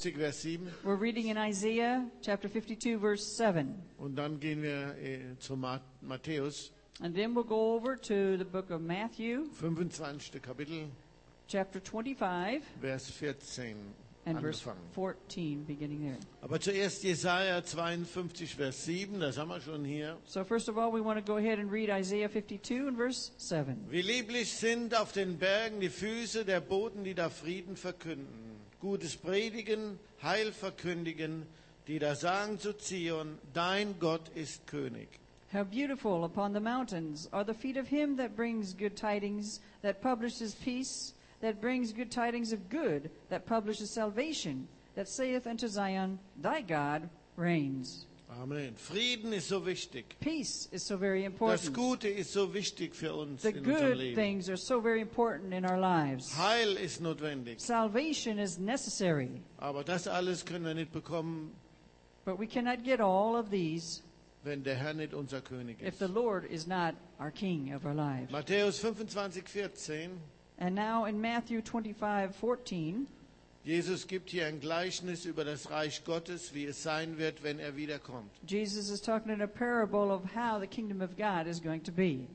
52, Vers 7. We're reading in Isaiah chapter 52, verse 7. Und dann gehen wir zu Matthäus, And then we'll go over to the book of Matthew, 25. Kapitel, chapter 25, Vers 14 and verse angefangen. 14, beginning there. Aber zuerst Jesaja 52, Vers 7, das haben wir schon hier. So first of all, we want to go ahead and read Isaiah 52 and verse 7. Wie lieblich sind auf den Bergen die Füße der Boten, die da Frieden verkünden. Gutes Predigen, Heil verkündigen, die da sagen zu Zion, dein Gott ist König. How beautiful upon the mountains are the feet of him that brings good tidings, that publishes peace, that brings good tidings of good, that publishes salvation, that saith unto Zion, thy God reigns. Amen. Frieden ist so wichtig. Peace is so very Das important. Gute ist so wichtig für uns The in unserem good Leben. things are so very important in our lives. Heil ist notwendig. Salvation is necessary, Aber das alles können wir nicht bekommen, but we cannot get all of these wenn der Herr nicht unser König if ist. the Lord is not our King of our lives. Matthäus 25, 14. And now in Matthew 25:14, Jesus gibt hier ein Gleichnis über das Reich Gottes, wie es sein wird, wenn er wiederkommt. Jesus is talking in a parable of how the kingdom of God is going to be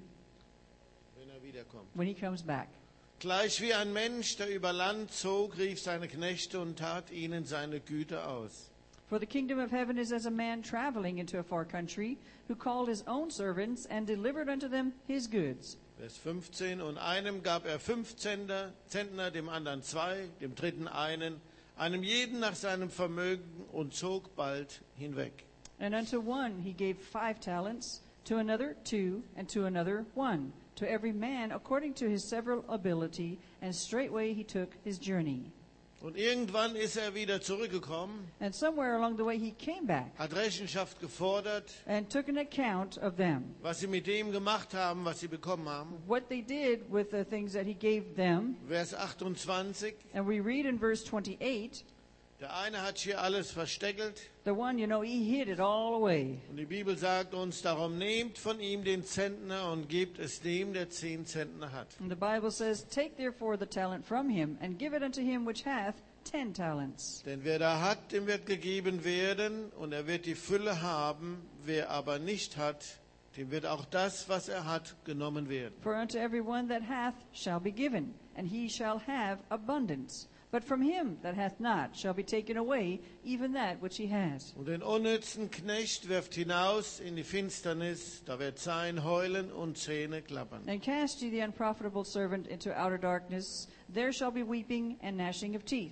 Wenn er wiederkommt. when he comes back. Gleich wie ein Mensch, der über Land zog, rief seine Knechte und tat ihnen seine Güter aus. For the kingdom of heaven is as a man traveling into a far country, who called his own servants and delivered unto them his goods. Vers 15. Und einem gab er 5 Zentner, dem anderen 2, dem dritten einen, einem jeden nach seinem Vermögen und zog bald hinweg. And unto one he gave 5 talents, to another 2, and to another 1, to every man according to his several ability, and straightway he took his journey. Und irgendwann ist er wieder zurückgekommen, And somewhere along the way he came back hat Rechenschaft gefordert, and took an account of them, was sie mit dem gemacht haben, was sie bekommen haben. what they did with the things that he gave them. Vers 28. And we read in verse 28, Der eine hat hier alles versteckelt. the one, he hid it all away. Und die Bibel sagt uns, darum nehmt von ihm den Zentner und gebt es dem, der 10 Zentner hat. And the Bible says, take therefore the talent from him, and give it unto him which hath 10 talents. Denn wer da hat, dem wird gegeben werden, und er wird die Fülle haben. Wer aber nicht hat, dem wird auch das, was er hat, genommen werden. For unto every one that hath shall be given, and he shall have abundance. But from him that hath not shall be taken away even that which he has. Und den unnützen Knecht wirft hinaus in die Finsternis, da wird sein Heulen und Zähne klappern. And cast ye the unprofitable servant into outer darkness, there shall be weeping and gnashing of teeth.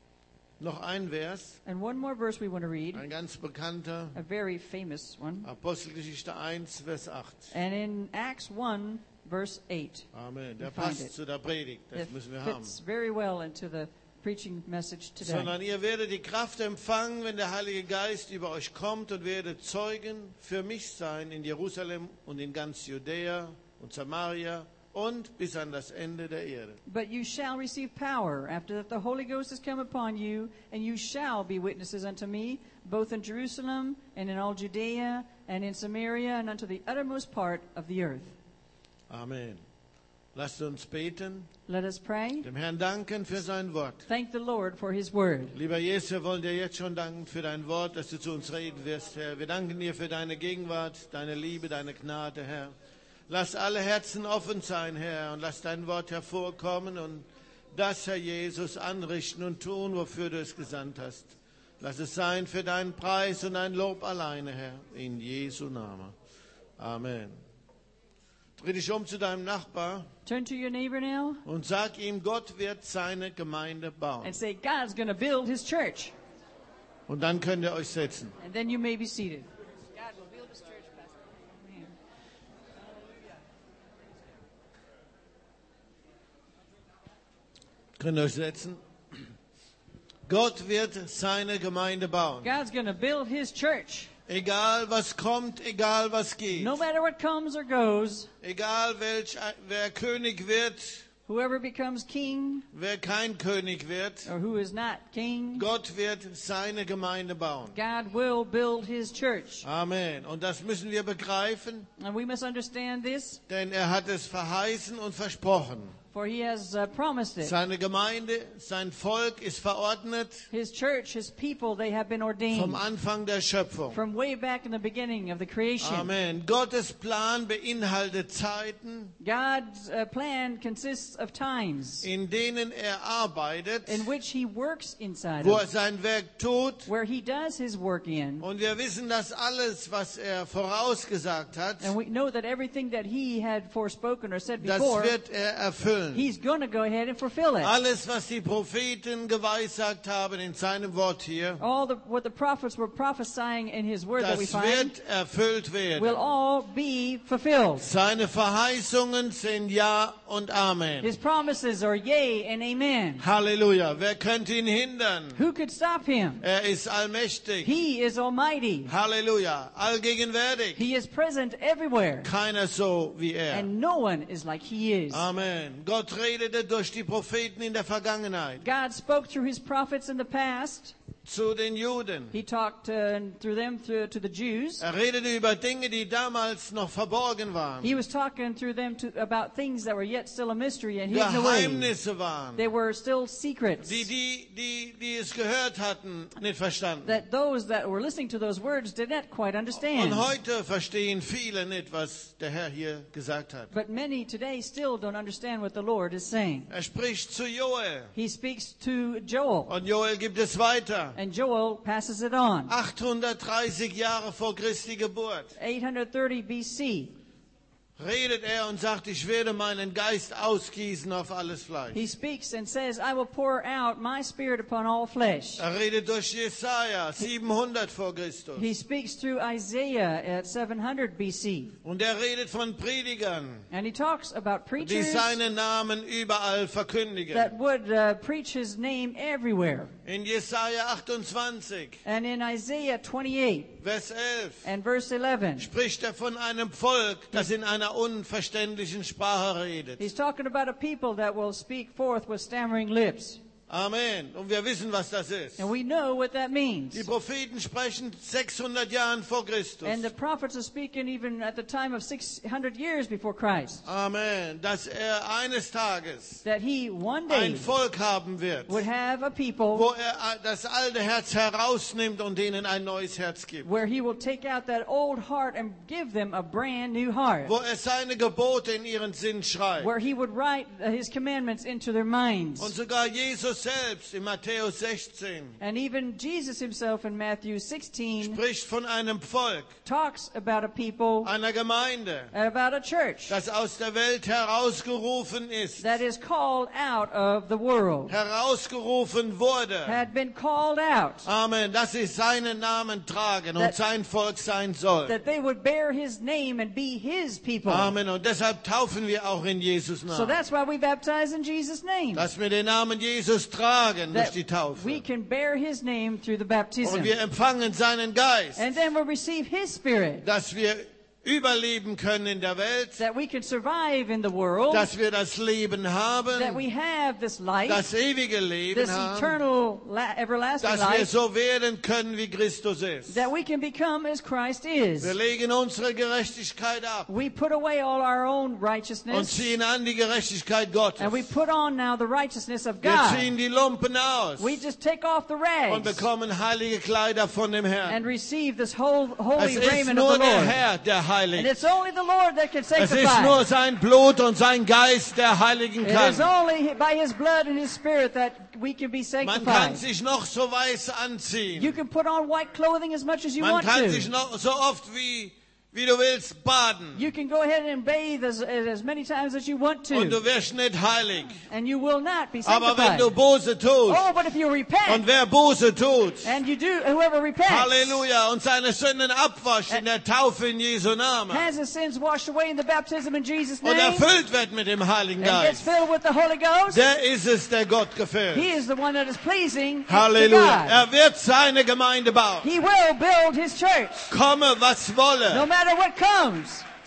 Noch ein Vers, And one more verse we want to read, ein ganz bekannter, a very famous one. Apostelgeschichte 1, Vers 8. And in Acts 1, verse 8. Amen. Der We find passt it. zu der Predigt, das It müssen wir haben. fits very well into the preaching message today. Sondern ihr werdet die Kraft empfangen, wenn der Heilige Geist über euch kommt, und werdet Zeugen für mich sein in Jerusalem und in ganz Judäa und Samaria und bis an das Ende der Erde. But you shall receive power after that the Holy Ghost has come upon you, and you shall be witnesses unto me, both in Jerusalem and in all Judea and in Samaria and unto the uttermost part of the earth. Amen. Lasst uns beten, Let us pray. dem Herrn danken für sein Wort. Thank the Lord for his word. Lieber Jesus, wir wollen dir jetzt schon danken für dein Wort, dass du zu uns reden wirst, Herr. Wir danken dir für deine Gegenwart, deine Liebe, deine Gnade, Herr. Lass alle Herzen offen sein, Herr, und lass dein Wort hervorkommen und das, Herr Jesus, anrichten und tun, wofür du es gesandt hast. Lass es sein für deinen Preis und dein Lob alleine, Herr, in Jesu Namen. Amen. Dreh dich um zu deinem Nachbar Turn to your neighbor now und sag ihm, Gott wird seine Gemeinde bauen. and say, God's going to build his church. Und dann könnt ihr euch setzen. And then you may be seated. God will build his church, Pastor. Amen. Könnt ihr euch setzen? Gott wird seine Gemeinde bauen. God's going to build his church. Egal was kommt, egal was geht. No matter what comes or goes, Egal wer König wird, whoever becomes king wer kein König wird. or who is not king, Gott wird seine Gemeinde bauen. God will build his church. Amen. Und das müssen wir begreifen, And we must understand this denn er hat es verheißen und versprochen. For he has promised it. Seine Gemeinde, sein Volk ist verordnet His church, his people, they have been ordained vom Anfang der Schöpfung. from way back in the beginning of the creation. Amen. Gottes Plan beinhaltet Zeiten, God's plan consists of times in denen arbeitet, in which he works inside wo of, sein Werk tut. where he does his work in. Und wir wissen, dass alles, was vorausgesagt hat, And we know that everything that he had forespoken or said das before, wird erfüllen. he's going to go ahead and fulfill it. Alles, was die Propheten geweissagt haben in seinem Wort hier, What the prophets were prophesying in his word that we das find wird erfüllt will werden. all be fulfilled. Seine Verheißungen sind Ja und Amen. His promises are yea and amen. Halleluja. Wer könnte ihn hindern? Who could stop him? Er ist allmächtig. He is almighty. Halleluja. Allgegenwärtig. He is present everywhere. Keiner so wie er. And no one is like he is. Amen. Gott redete durch die Propheten in der Vergangenheit God spoke through his prophets in the past. zu den Juden. He talked through them to the Jews. Er redete über Dinge, die damals noch verborgen waren. He was talking through them about things that were yet still a mystery and hidden away. Geheimnisse waren, They were still secrets. die es gehört hatten, nicht verstanden. That those that were listening to those words did not quite understand. Und heute verstehen viele nicht, was der Herr hier gesagt hat. But many today still don't understand what the Lord is saying. Er spricht zu Joel He speaks to Joel, und Joel gibt es weiter. and Joel passes it on. 830 Jahre vor Christi Geburt 830 BC. redet er und sagt, ich werde meinen Geist ausgießen auf alles Fleisch. He speaks and says, I will pour out my spirit upon all flesh. Er redet durch Jesaja 700 vor Christus. He speaks through Isaiah at 700 BC. Und er redet von Predigern, And he talks about die preachers seinen Namen überall verkündigen. that would preach his name everywhere. In Jesaja 28, And in Isaiah 28 Vers 11, and verse 11, spricht er von einem Volk, das in einer unverständlichen Sprache redet. he's talking about a people that will speak forth with stammering lips. Amen. Und wir wissen, was das ist. And we know what that means. Die Propheten sprechen 600 Jahren vor Christus. And the prophets are speaking even at the time of 600 years before Christ. Amen. Dass eines Tages That he one day ein Volk haben wird, would have a people wo das alte Herz herausnimmt und denen ein neues Herz gibt. where he will take out that old heart and give them a brand new heart. Wo seine Gebote in ihren Sinn schreibt. Where he would write his commandments into their minds. Und sogar Jesus selbst in Matthäus 16 And even Jesus himself in Matthew 16 spricht von einem Volk, talks about a people, einer Gemeinde, about a church das aus der Welt herausgerufen ist, that is called out of the world, herausgerufen wurde. had been called out, Amen, dass sie seinen Namen tragen und That- sein Volk sein soll. that they would bear his name and be his people. Amen, und deshalb taufen wir auch in Jesus So Namen. that's why we baptize in Jesus' name. Dass wir den Namen Jesus tragen durch That die Taufe. we can bear his name through the baptism. Und wir empfangen seinen Geist, And then we'll receive his spirit. dass wir überleben können in der Welt, That we can survive in the world. dass wir das Leben That haben, we have this life. das ewige Leben This haben, eternal, everlasting dass wir life. so werden können, wie Christus ist. That we can become as Christ is. Wir legen unsere Gerechtigkeit ab We put away all our own und righteousness. ziehen an die Gerechtigkeit Gottes. And we put on now the righteousness of Wir God. ziehen die Lumpen aus We just take off the und rags. bekommen heilige Kleider von dem Herrn. And receive this holy Es ist raiment of nur the der Lord. Herr, der And heiligt. it's only the Lord that can Es ist sanctify. nur sein Blut und sein Geist, der heiligen It is kann. only by His blood and His Spirit that we can be Man kann sanctified. sich noch so weiß You anziehen. can put on white clothing as much as you Man want kann sich to. noch so oft wie du willst baden. You can go ahead and bathe as many times as you want Und to. du wirst nicht heilig. And you will not be Aber wenn sanctified. du Buße tust, Oh, but if you und repent, wer Buße tut, and you do, whoever repents, Halleluja, und seine Sünden abwascht in der Taufe in Jesu Namen has his sins washed away in the baptism in Jesus' und name, erfüllt wird mit dem Heiligen and gets Geist, filled with the Holy Ghost, der ist es, der Gott gefällt. he is the one that is pleasing to Halleluja. God. Er wird seine Gemeinde bauen. He will build his church. Komme, was No wolle. matter what comes,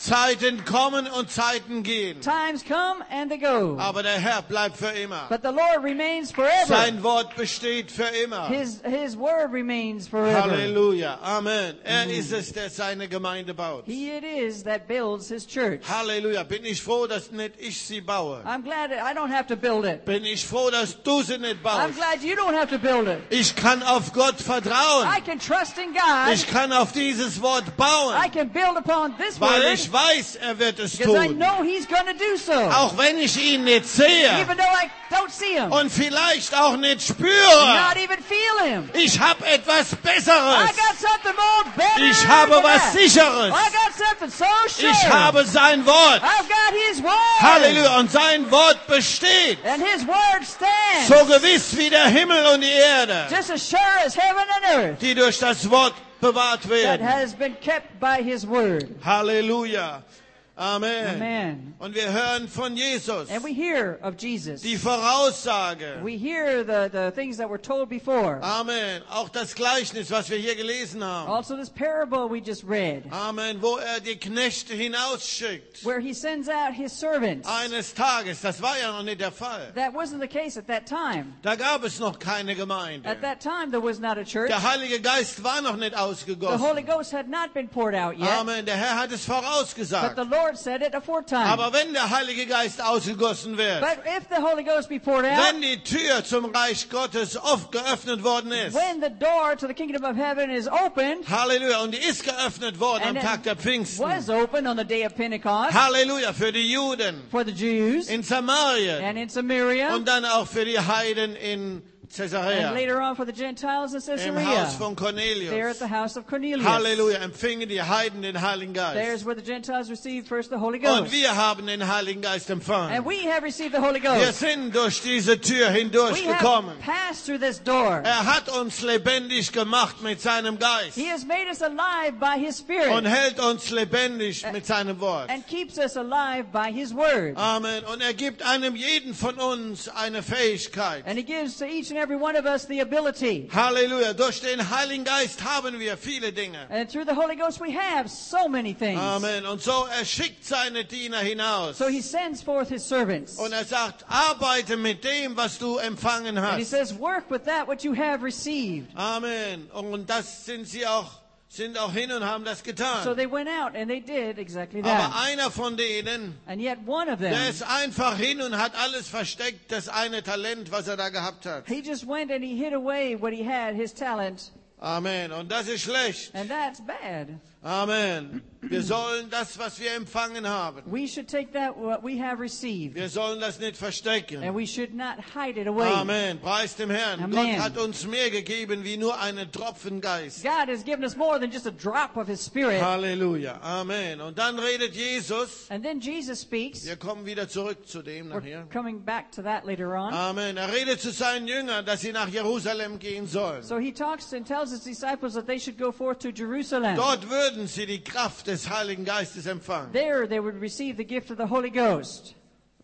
Zeiten kommen und Zeiten gehen. Times come and they go. Aber der Herr bleibt für immer. But the Lord remains forever. Sein Wort besteht für immer. His word remains forever. Halleluja. Amen. Er ist es, der seine Gemeinde baut. He it is that builds his church. Halleluja. Bin ich froh, dass nicht ich sie baue. I'm glad that I don't have to build it. Bin ich froh, dass du sie nicht I'm baust. glad you don't have to build it. Ich kann auf Gott vertrauen. I can trust in God. Ich kann auf dieses Wort bauen, I can build upon this weil word ich weiß, er wird es because I tun. know He's going to do so. Auch wenn ich ihn nicht sehe Even though I don't see Him, und vielleicht auch nicht not spüre. even feel Him. Ich habe etwas I Besseres. got something more better Ich habe than was that. Sicheres. I got something so sure. Ich habe sein Wort. I've got His word. Halleluja. Und sein Wort besteht. And His word stands. So gewiss wie der Himmel und die Erde, Just as sure as heaven and earth die durch das Wort bewahrt that werden. has been kept by His word. Halleluja. Amen. Amen. Und wir hören von Jesus And we hear of Jesus. die Voraussage. We hear the things that were told before. Amen. Auch das Gleichnis, was wir hier gelesen haben. Also this parable we just read, Amen. Wo er die Knechte hinausschickt. where He sends out His servants. Eines Tages. Das war ja noch nicht der Fall. That wasn't the case at that time. Da gab es noch keine Gemeinde. At that time there was not a church. Der Heilige Geist war noch nicht The ausgegossen. Holy Ghost had not been poured out yet. Amen. Der Herr hat es But vorausgesagt. the Lord said it aforetime. Aber wenn der Heilige Geist ausgegossen wird, But if the Holy Ghost be poured out, wenn die Tür zum Reich Gottes oft geöffnet worden ist, when the door to the kingdom of heaven is opened, Halleluja, und die ist geöffnet worden am and Tag der it Pfingsten. was opened on the day of Pentecost Halleluja, für die Juden for the Jews in Samarien and in Samaria, und dann auch für die Heiden in and Caesarea, later on for the Gentiles in im Haus Caesarea. von There at Cornelius. the house of Cornelius. Halleluja, empfingen die Heiden den Heiligen There's Geist. where the Gentiles received first the Holy Und Ghost. wir haben den Heiligen Geist And empfangen. we have received the Holy Wir Ghost. sind durch diese Tür We hindurchgekommen. have passed through this door. Er hat uns lebendig gemacht mit seinem Geist He has made us alive by His und Spirit hält uns lebendig mit seinem Wort. and keeps us alive by His Word. Amen. Und er gibt einem jeden von uns eine Fähigkeit. And He gives to each and every one of us the ability. Halleluja. Durch den Heiligen Geist haben wir viele Dinge. And through the Holy Ghost we have so many things. Amen. Und so er schickt seine Diener hinaus. So He sends forth His servants. Und er sagt, arbeite mit dem, was du empfangen And He hast. says, work with that which you have received. Amen. Und das sind auch hin und haben das So getan. they went out and they did exactly Aber that. einer von denen, And yet one of der them, ist einfach hin und hat alles versteckt, das eine Talent, was er da gehabt hat. he just went and he hid away what he had, his talent. Amen. Und das ist schlecht. And that's bad. Amen. Wir sollen das, was wir empfangen haben, We should take that what we have received. wir sollen das nicht verstecken. And we should not hide it away. Amen. Preis dem Herrn. Amen. Gott hat uns mehr gegeben wie nur einen Tropfen Geist. God has given us more than just a drop of His Spirit. Halleluja. Amen. Und dann redet Jesus. And then Jesus speaks. Wir kommen wieder zurück zu dem We're nachher. coming back to that later on. Amen. Er redet zu seinen Jüngern, dass sie nach Jerusalem gehen sollen. So He talks and tells His disciples that they should go forth to Jerusalem. Dort würden sie die Kraft des Heiligen Geistes empfangen. There they would receive the gift of the Holy Ghost.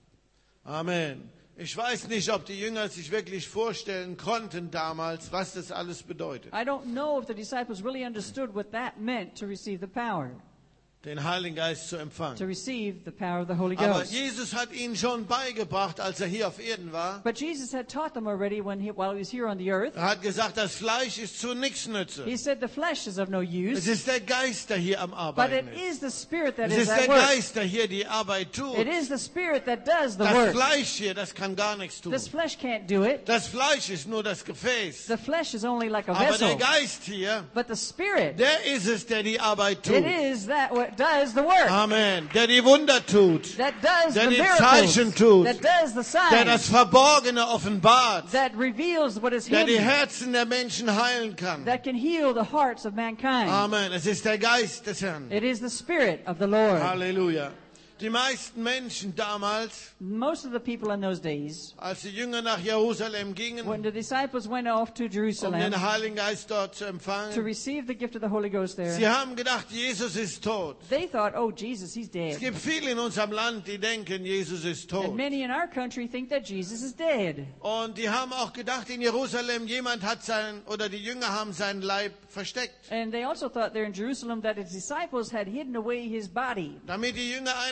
Amen. Ich weiß nicht, ob die Jünger sich wirklich vorstellen konnten damals, was das alles bedeutet. I don't know if the disciples really understood what that meant to receive the power, Den Heiligen Geist zu to empfangen. receive the power of the Holy Aber Ghost. Jesus hat ihnen schon beigebracht, als er hier auf Erden war. But Jesus had taught them already while He was here on the earth. Er hat gesagt, das Fleisch ist zu nichts nütze. He said the flesh is of no Es use, ist der Geist, der hier am but Arbeiten it ist. is the Spirit that Es is ist at der work. Geist, der hier die Arbeit tut. It is the Spirit that does the Das work. Fleisch hier, das kann gar nichts tun. This flesh can't do it. Das Fleisch ist nur das Gefäß. The flesh is only like a Aber der vessel. Geist hier, But the Spirit, der ist es, der die Arbeit it tut. is that what does the work. Amen. Der die Wunder tut. That does Der the die miracles. Zeichen tut. That does the Der das signs. Verborgene offenbart. That reveals what is Der die hidden. Herzen der Menschen heilen kann. That can heal the hearts of mankind. Amen. Es ist der Geist des Herrn. It is the Spirit of the Lord. Halleluja. Die meisten Menschen damals, Most of the people in those days, als die Jünger nach Jerusalem gingen, when the disciples went off to Jerusalem den Heiligen Geist dort zu to empfangen, receive the gift of the Holy Ghost sie there, haben gedacht, Jesus ist tot. they thought, oh, Jesus, he's Es dead. gibt viele in unserem Land, die denken, Jesus ist tot. And many in our country think that Jesus is dead. Und die haben auch gedacht, in Jerusalem, jemand hat oder die Jünger haben seinen Leib versteckt. And they also thought there in Jerusalem that his disciples had hidden away his body, Damit die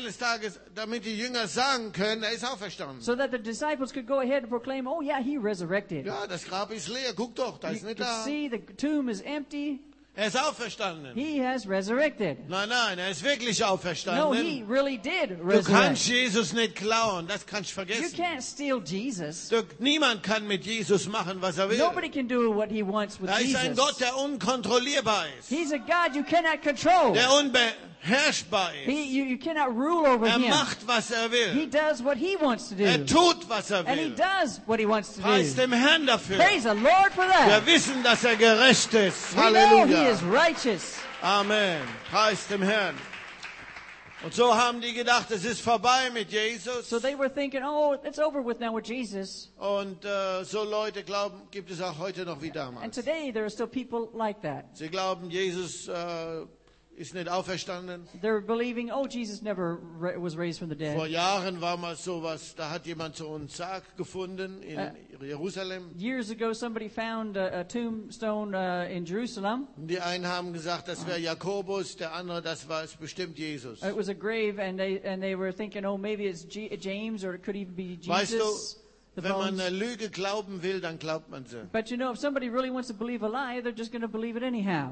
Jünger sagen können, er ist auferstanden. so that the disciples could go ahead and proclaim, oh yeah, he resurrected. Ja, das Grab ist leer, guck doch, da You ist nicht can da. see the tomb is empty. Er ist auferstanden. He has resurrected. Nein, er ist wirklich No, he auferstanden. really did Du resurrect. kannst Jesus nicht klauen, das kannst du You vergessen. can't steal Jesus. Niemand kann mit Jesus machen, was er will. Nobody can do what he wants with Er ist ein Gott, Jesus. der unkontrollierbar ist, He's a God you cannot control. der unbeherrschbar ist. You cannot rule over Er him. macht, was er He will. does what he wants to Er do. tut, was er And he will. does what he wants to Preis do. dem Herrn dafür. Praise the Lord for Wir that. wissen, dass er gerecht ist. We know he Halleluja. is righteous. Amen. Preis dem Herrn. Und so haben die gedacht, es ist vorbei mit Jesus. So they were thinking, oh, it's over with now with Jesus. Und so Leute glauben, gibt es auch heute noch wie And damals. today there are still people like that. Sie glauben, Jesus ist nicht auferstanden. They're believing, oh, Jesus never was raised from the Vor dead. Jahren war mal sowas, da hat jemand so einen Sarg gefunden in Jerusalem. Years ago, somebody found a tombstone in Jerusalem. Und die einen haben gesagt, das wäre Jakobus, der andere, das war es bestimmt Jesus. It was a grave, and they were thinking, oh, maybe it's James, or it could even be Weißt Jesus. du, The wenn man bones. eine Lüge glauben will, dann glaubt man sie. But you know, if somebody really wants to believe a lie, they're just going to believe it anyhow.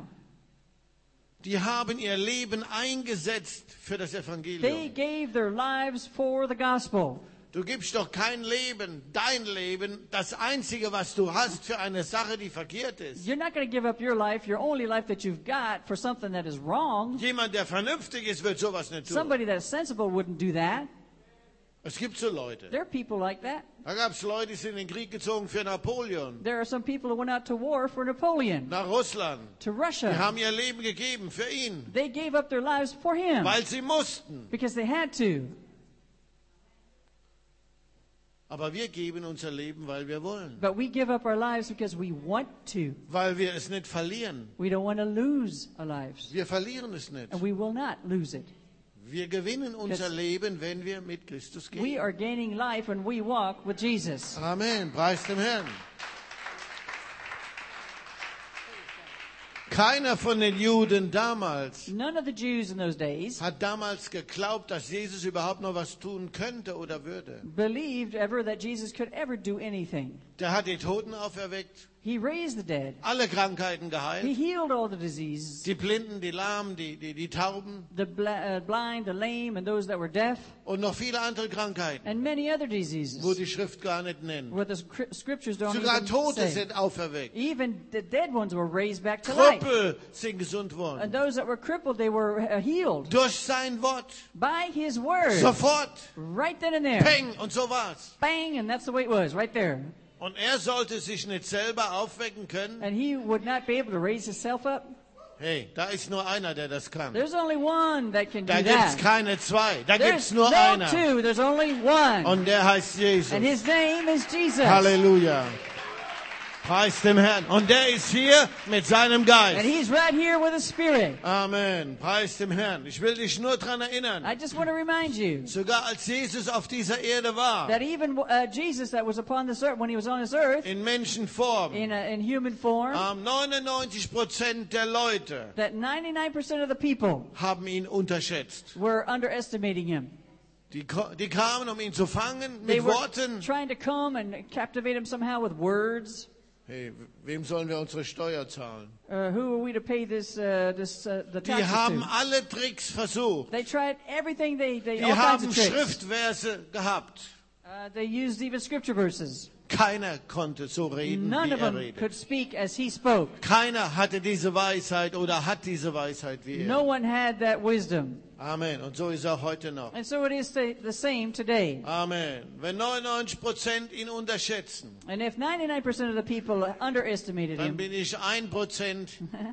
Die haben ihr Leben eingesetzt für das They Evangelium. gave their lives for the gospel. Du gibst doch kein Leben, dein Leben, das Einzige, was du hast, für eine Sache, die verkehrt ist. You're not going to give up your life, your only life that you've got, for something that is wrong. Jemand, der vernünftig ist, wird sowas nicht tun. Somebody that's sensible wouldn't do that. Es gibt so Leute. There are people like that. Da gab es Leute, die sind in den Krieg gezogen für Napoleon, There are some people who went out to war for Napoleon, nach Russland. to Die Russia. haben ihr Leben gegeben für ihn, They gave up their lives for him weil sie mussten. because they had to. Aber wir geben unser Leben, weil wir wollen. But we give up our lives because we want to. Weil wir es nicht verlieren. We don't want to lose our lives. Wir verlieren es nicht. And we will not lose it. Wir gewinnen unser Leben, wenn wir mit Christus We gehen. are gaining life when we walk with Jesus. Amen. Preis dem Herrn. Keiner von den Juden damals None of the Jews in those days hat damals geglaubt, dass Jesus überhaupt noch was tun könnte oder würde. believed ever that Jesus could ever do anything. Der hat die Toten auferweckt, He raised the dead. alle Krankheiten He geheilt, healed all the diseases. die Blinden, die Lahmen, die Tauben The blind, the lame, and those that were deaf, und noch viele andere Krankheiten, and many other wo diseases, die Schrift gar nicht nennt. where the scriptures don't Sogar even Tote say. sind auferweckt. Even the dead ones were raised back to life. Krüppel sind gesund And worden. those that were crippled, they were healed Durch sein Wort. by His word. Sofort. Right then and there. Peng. Und so war's. Bang, and that's the way it was, right there. Und er sollte sich nicht selber aufwecken können. And he would not be able to raise himself up. Hey, da ist nur einer, der das kann. There's only one that can do Da gibt's that. keine zwei. Da There's gibt's nur no einer. two, there's only one. Und der heißt Jesus. And his name is Jesus. Halleluja. Preis dem Herrn. Und der ist hier mit seinem And Geist. he's right here with his spirit. Amen. Preis dem Herrn. Ich will dich nur daran erinnern. I just want to remind you Sogar als Jesus auf dieser Erde war, that even Jesus that was upon this earth, when he was on this earth, in Menschenform, in human form, 99% der Leute that 99% of the people haben ihn unterschätzt. were underestimating him. Die kamen, um ihn zu fangen They mit were Worten. trying to come and captivate him somehow with words. Hey, wem sollen wir unsere Steuer zahlen? Who are we to pay the Die taxes haben to? alle Tricks versucht. They tried everything. They Die all kinds haben of tricks. Schriftverse gehabt. They used even scripture verses. Keiner konnte so reden, None wie of er them redet. could speak as he spoke. Keiner hatte diese Weisheit oder hat diese Weisheit wie No er. one had that wisdom. Amen. Und so ist er heute noch. And so it is the same today. Amen. Wenn 99% ihn unterschätzen, And if 99% of the people underestimated dann him, bin ich 1%,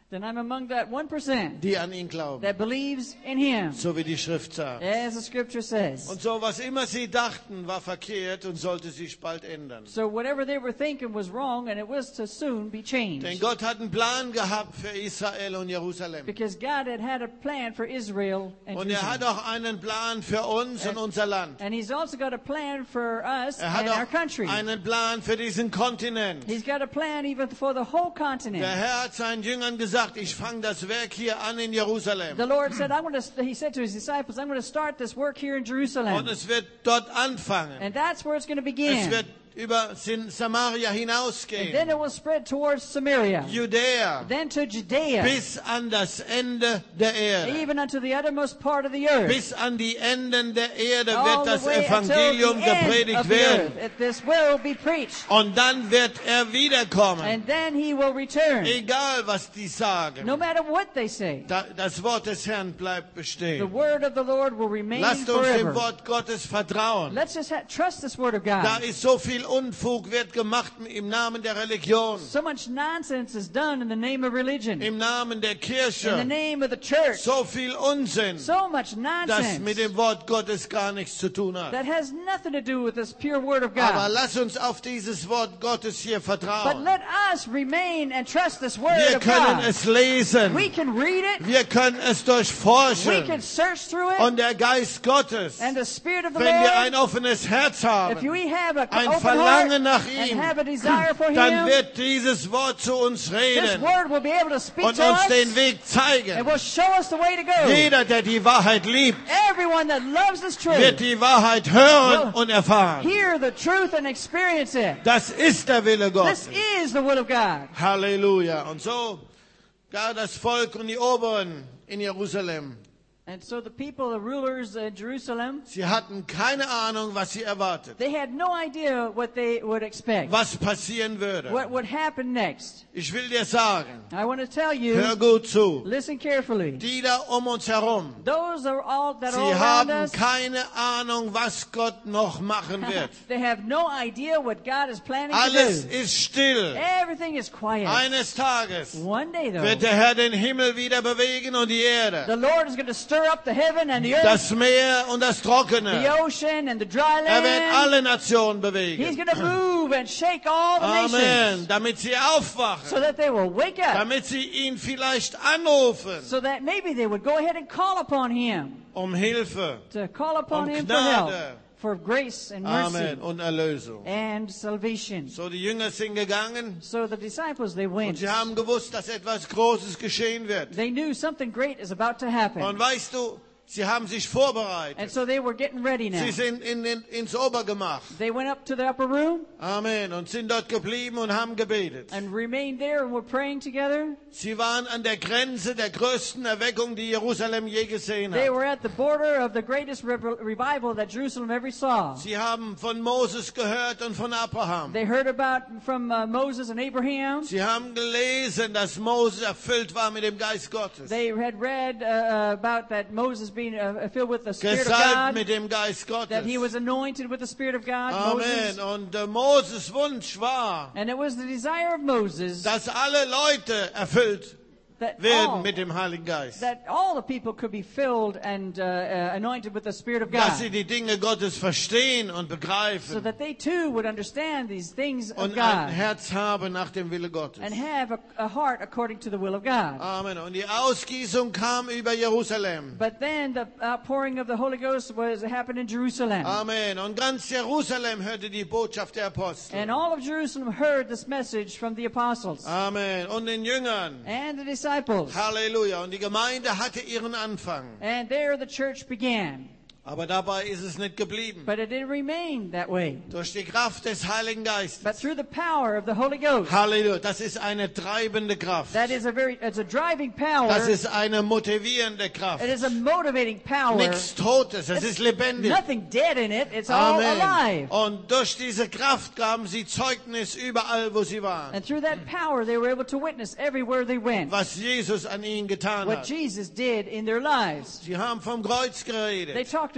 then I'm among that 1% die an ihn glauben. that believes in him, So wie die Schrift sagt. as the scripture says. Und so, was immer sie dachten, war verkehrt und sollte sich bald ändern. So whatever they were thinking was wrong, and it was to soon be Denn changed. Gott hat einen Plan gehabt für Israel und Jerusalem. Because God had a plan for Israel and Und hat Jerusalem. auch einen Plan für uns und unser Land. And he's also got a plan for us Hat and our auch country. einen Plan für diesen Kontinent. He's got a plan even for the whole Der continent. Herr hat seinen Jüngern gesagt, ich fange das Werk hier an in Jerusalem. The Lord said, he said to his disciples, I'm going to start this work here in Und Jerusalem. es wird dort anfangen. And that's where it's going to Es begin. wird über Samaria And then hinausgehen. it will spread towards Samaria. Judäa. Then to Judea. Bis an das Ende der Erde. Even unto the uttermost part of the earth. Bis an die Enden der Erde All wird the das way Evangelium until the end gepredigt of the werden. earth. This will be preached. Und dann wird er wiederkommen. And then he will return. Egal, was die No sagen. matter what they say. Das Wort des Herrn bleibt The bestehen. word of the Lord will remain Lasst uns dem forever. Wort Gottes vertrauen. Let's just trust this word of Da God. ist so viel Unfug wird gemacht im Namen der Religion, So much nonsense is done in the name of religion. im Namen der In the Kirche. name of the church. So viel Unsinn, So much das nonsense. mit dem Wort Gottes gar nichts zu tun hat. That has nothing to do with this pure word of Aber God. lass uns auf dieses Wort Gottes hier But vertrauen. let us remain and trust this word Wir of können God. es lesen. We can read it. Wir können es We can durchforschen. search through it. Und der Geist Gottes, And the Spirit of the wenn wir ein Lord, offenes Herz if haben, we have an ein open Verlangen heart nach and ihm, have a desire for dann Him, wird dieses Wort zu uns this reden word will be able to speak und to uns us den Weg and zeigen. will show us the way to go. Jeder, der die Wahrheit liebt, Everyone that loves this truth, wird die Wahrheit hören und erfahren. hear the truth and experience it. Das ist der Wille This Gottes. is the will of God. Halleluja. Und so gar das Volk und die Oberen in Jerusalem, And so the people, the rulers in Jerusalem, sie hatten keine Ahnung, was sie erwartet, they had no idea what they would expect, was passieren würde. what would happen next. Ich will dir sagen, I want to tell hör you, gut zu, listen carefully. die da uns herum, Those are all that are all sie around haben us. keine Ahnung, was Gott noch machen wird. They have no idea what God is planning to Alles do. ist still. Everything is quiet. Eines Tages One day, though, wird der Herr den Himmel wieder bewegen und die Erde, the Lord is going to stir up the heaven and the earth, das Meer und das the Trockene. ocean and the dry Er wird land. alle Nationen He's bewegen. going to move and shake all the Amen. nations Damit sie so aufwachen. that they will wake up, Damit sie ihn vielleicht anrufen so that maybe they would go ahead and call upon Him, Hilfe. to call upon Him for Gnade. help, for grace and mercy Amen. Und Erlösung. and salvation. So, die Jünger sind gegangen So the disciples, they und went. sie haben gewusst, dass etwas Großes geschehen wird. They knew something great is about to happen. Und weißt du, sie haben sich vorbereitet. And so they were getting ready now. Sie sind ins Obergemach. They went up to the upper room Amen. Und sind dort geblieben und haben gebetet. and remained there and were praying together. Sie waren an der Grenze der größten Erweckung, die Jerusalem je gesehen They hat. were at the border of the greatest revival that Jerusalem ever saw. Sie haben von Moses gehört und von Abraham. They heard from Moses and Abraham. Sie haben gelesen, dass Moses erfüllt war mit dem Geist Gottes. They had read about that Moses being filled with the Spirit of Gesalbt God, mit dem Geist Gottes. that he was anointed with the Spirit of God, Amen. Moses. Und Moses Wunsch war, And it was the desire of Moses dass alle Leute erfüllt that werden mit dem Heiligen Geist. all the people could be filled and anointed with the Spirit of Dass sie God, die Dinge Gottes verstehen und so begreifen that they too would understand these things of und ein God Herz haben nach dem Wille Gottes. and have a heart according to the will of God. Amen. Und die Ausgießung kam über Jerusalem. But then the outpouring of the Holy Ghost happened in Jerusalem. Amen. Und ganz Jerusalem hörte die Botschaft der Apostel. And all of Jerusalem heard this message from the apostles Amen. Und den Jüngern. and the disciples. Halleluja. Und die Gemeinde hatte ihren Anfang. And there the church began. Aber dabei ist es nicht geblieben. But it didn't remain that way. Durch die Kraft des Heiligen Geistes. But through the power of the Holy Ghost. Halleluja. Das ist eine treibende Kraft. That is it's a driving power. Das ist eine motivierende Kraft. It is a motivating power. Nichts Totes. Es ist lebendig. Nothing dead in it. It's all alive. Und durch diese Kraft gaben sie Zeugnis überall, wo sie waren. And through that power, they were able to witness everywhere they went. Was Jesus an ihnen getan What hat. Jesus did in their lives. Sie haben vom Kreuz They geredet. talked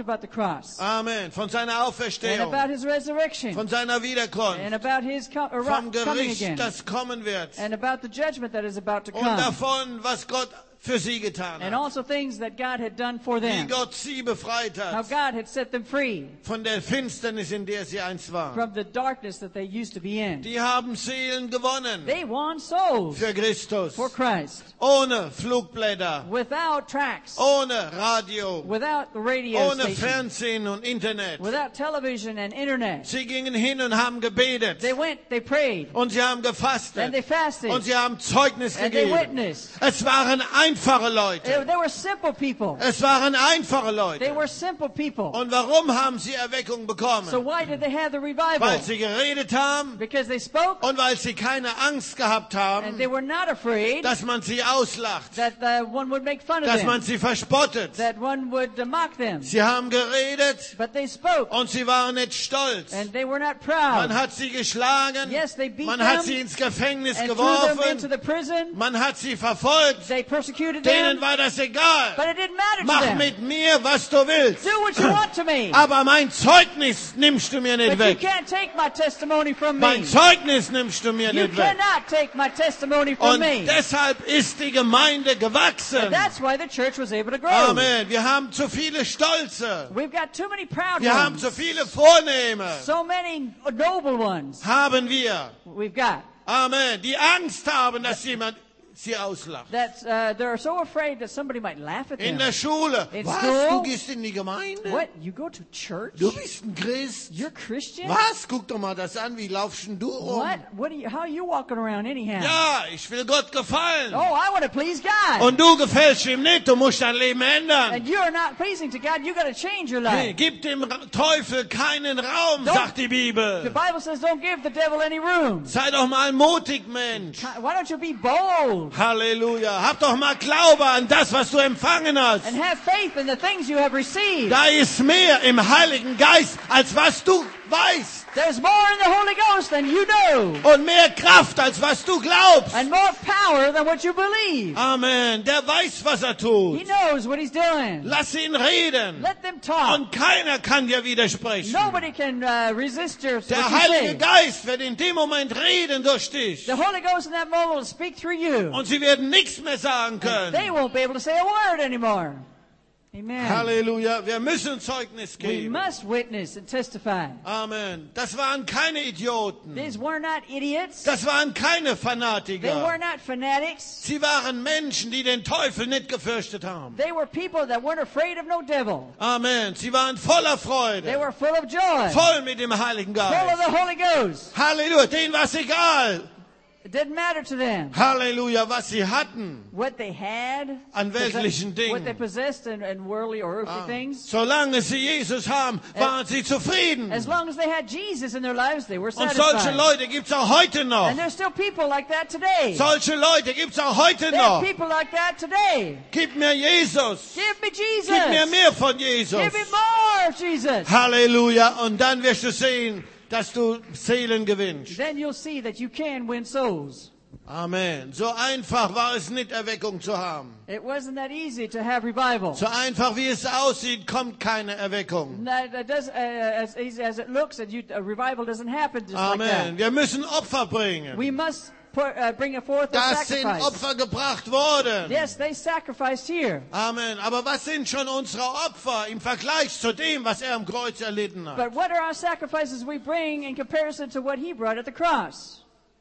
about the cross. Amen. Von seiner And Auferstehung. about his resurrection. Von seiner Wiederkunft. And about his Vom coming Gericht, again. das kommen wird. And about the judgment that is about to Und come. davon, was Gott für sie getan And hat. also things that God had done for Wie them. Gott sie befreit How hat. God had set them free Von der Finsternis, in der sie einst waren. from the darkness that they used to be in. Die haben Seelen gewonnen. They won souls Für Christus. for Christ. Ohne Flugblätter. Without tracks. Ohne Radio. Without the radio Ohne station. Fernsehen und Internet. Without television and internet. Sie gingen hin und haben gebetet. They went, they prayed, Und sie haben and gefastet. they fasted, Und sie haben Zeugnis and they gegeben. witnessed. Es waren einfache Leute. They were simple people. Es waren einfache They Leute. were simple people. Und warum haben sie Erweckung So bekommen? why did they have the revival? Weil sie geredet haben Because they spoke, und weil sie keine Angst gehabt and haben, they were not afraid dass man sie auslacht, that one would make fun of dass man them, sie verspottet. that one would mock them. Sie haben geredet But they spoke, und sie waren nicht stolz. and they were not Man proud. hat sie geschlagen, Yes, they beat man hat them sie ins Gefängnis and threw them into geworfen, the prison. man hat sie verfolgt. They persecuted Denen them, war das egal. but it didn't matter to Mach them. mit mir, was du willst. Do what you want to me, Aber mein Zeugnis nimmst du mir nicht but you weg. can't take my testimony from Mein me. Zeugnis nimmst du mir You nicht weg. cannot take my testimony from Und me. deshalb ist die Gemeinde gewachsen. And that's why the church was able to grow. Amen. Wir haben zu viele Stolze. We've got too many proud Wir haben ones. zu viele Vornehme. So many noble ones Haben wir. we've got. Amen. Die Angst haben, dass jemand sie auslacht. That they're so afraid that somebody might laugh at In them. der Schule. In Was? school? Du gehst in die Gemeinde? What? You go to church? Du bist ein Christ? You're Christian? Was? Guck doch mal das an. Wie laufst denn du rum? What? How are you walking around anyhow? Ja, ich will Gott gefallen. Oh, I want to please God. Und du gefällst ihm nicht. Du musst dein Leben ändern. And you're not pleasing to God. You got to change your Nee, life. gib dem Teufel keinen Raum, Don't- sagt die The Bibel. Bible says don't give the devil any room. Sei doch mal mutig, Mensch. Why don't you be bold Halleluja. Hab doch mal Glaube an das, was du empfangen hast. and have faith in the things you have received? Da ist mehr im Heiligen Geist, als was du weißt. There's more in the Holy Ghost than you know, Und mehr Kraft, als was du glaubst. and more power than what you believe. Amen. Der weiß, was er He tut. knows what he's doing. Lass ihn reden. Let them talk. Und keiner kann dir widersprechen. Nobody can resist your what Der you Heilige say. Geist wird in dem Moment reden durch dich. The Holy Ghost in that moment will speak through you. Und sie werden nichts mehr sagen They können. won't be able to say a word anymore. Amen. Halleluja. Wir müssen Zeugnis We geben. must witness and testify. Amen. Das waren keine Idioten. These were not idiots. Das waren keine They were Fanatiker. not fanatics. Sie waren Menschen, die den Teufel nicht gefürchtet haben. They were people that weren't afraid of no devil. Amen. Sie waren voller They Freude. were full of joy, Voll mit dem Heiligen full of Geist. the Holy Ghost. Halleluja. Denen war es egal. It didn't matter to them Halleluja. Was sie hatten. what they had, An weltlichen Dingen. what they possessed, and worldly or earthly things. Solange sie Jesus haben, waren sie zufrieden. As long as they had Jesus in their lives, they were Und solche satisfied. Leute gibt's auch heute noch. And there's still people like that today. Solche Leute gibt's auch heute There are noch. people like that today. Gib mir Jesus. Give me Jesus. Gib mir mehr von Jesus. Give me more of Jesus. Halleluja. Und dann wirst du sehen, dass du Seelen gewinnst. Then you'll see that you can win souls. Amen. So einfach war es nicht, Erweckung zu haben. It wasn't that easy to have revival. So einfach wie es aussieht, kommt keine Erweckung. That does, as easy as it looks, a revival doesn't happen just like Amen. that. Wir müssen Opfer bringen. We must bring forth a Das sind sacrifice. Opfer gebracht worden. Yes, they sacrificed here. Amen. Aber was sind schon unsere Opfer im Vergleich zu dem, was er am Kreuz erlitten hat? But what are our sacrifices we bring in comparison to what he brought at the cross?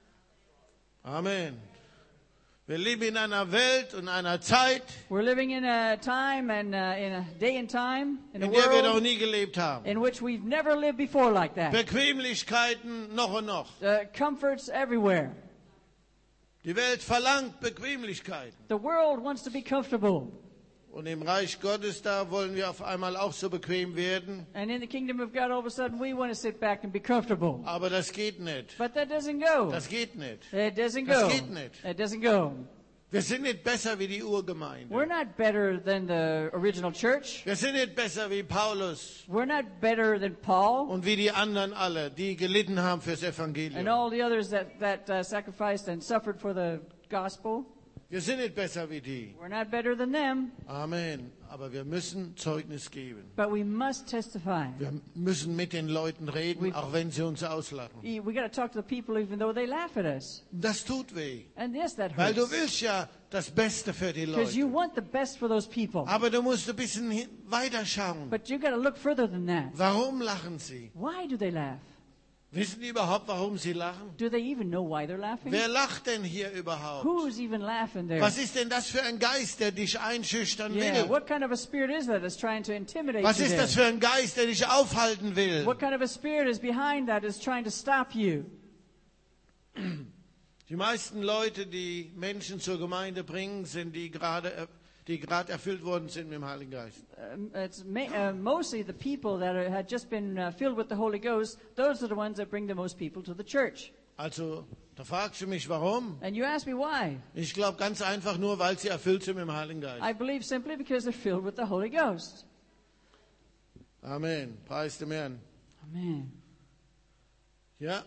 Amen. Wir leben in einer Welt und einer Zeit, We're living in a time and in a day and time, in a in der wir noch world nie gelebt haben. in which we've never lived before like that. Bequemlichkeiten noch und noch. Comforts everywhere. Die Welt verlangt Bequemlichkeiten. The world wants to be comfortable. Und im Reich Gottes, da wollen wir auf einmal auch so bequem werden. And in the kingdom of God, all of a sudden, we want to sit back and be comfortable. Aber das geht nicht. But that doesn't go. Das geht nicht. It doesn't Das go. geht nicht. It doesn't go. Wir sind nicht besser wie die Urgemeinde. We're not better than the original church. Wir sind nicht besser wie Paulus We're not better than Paul und wie die anderen alle, die gelitten haben fürs and Evangelium. all the others that sacrificed and suffered for the gospel. Wir sind nicht besser wie die. We're not better than them, Amen. Aber wir müssen Zeugnis geben. but we must testify. Wir müssen mit den Leuten reden, auch wenn sie uns auslachen. We got to talk to the people even though they laugh at us. Das tut weh. And yes, that Weil du hurts. willst ja das Beste für die Because you Leute. want the best for those people. Aber du musst ein bisschen weiter schauen. But you got to look further than that. Warum lachen sie? Why do they laugh? Wissen die überhaupt, warum sie lachen? Do they even know why they're laughing? Wer lacht denn hier überhaupt? Who's even laughing there? Was ist denn das für ein Geist, der dich einschüchtern Yeah, will? what kind of a spirit is that that's trying to intimidate Was you ist there? das für ein Geist, der dich aufhalten will? What kind of a spirit is behind that is trying to stop you? Die meisten Leute, die Menschen zur Gemeinde bringen, sind die gerade erfüllt worden sind mit dem Heiligen Geist. It's mostly the people that had just been filled with the Holy Ghost. Those are the ones that bring the most people to the church. Also, da fragst du mich, warum? And you ask me why? Ich glaube ganz einfach nur, weil sie erfüllt sind mit dem Heiligen Geist. I believe simply because they're filled with the Holy Ghost. Amen. Preis dem Herrn. Amen. Ja.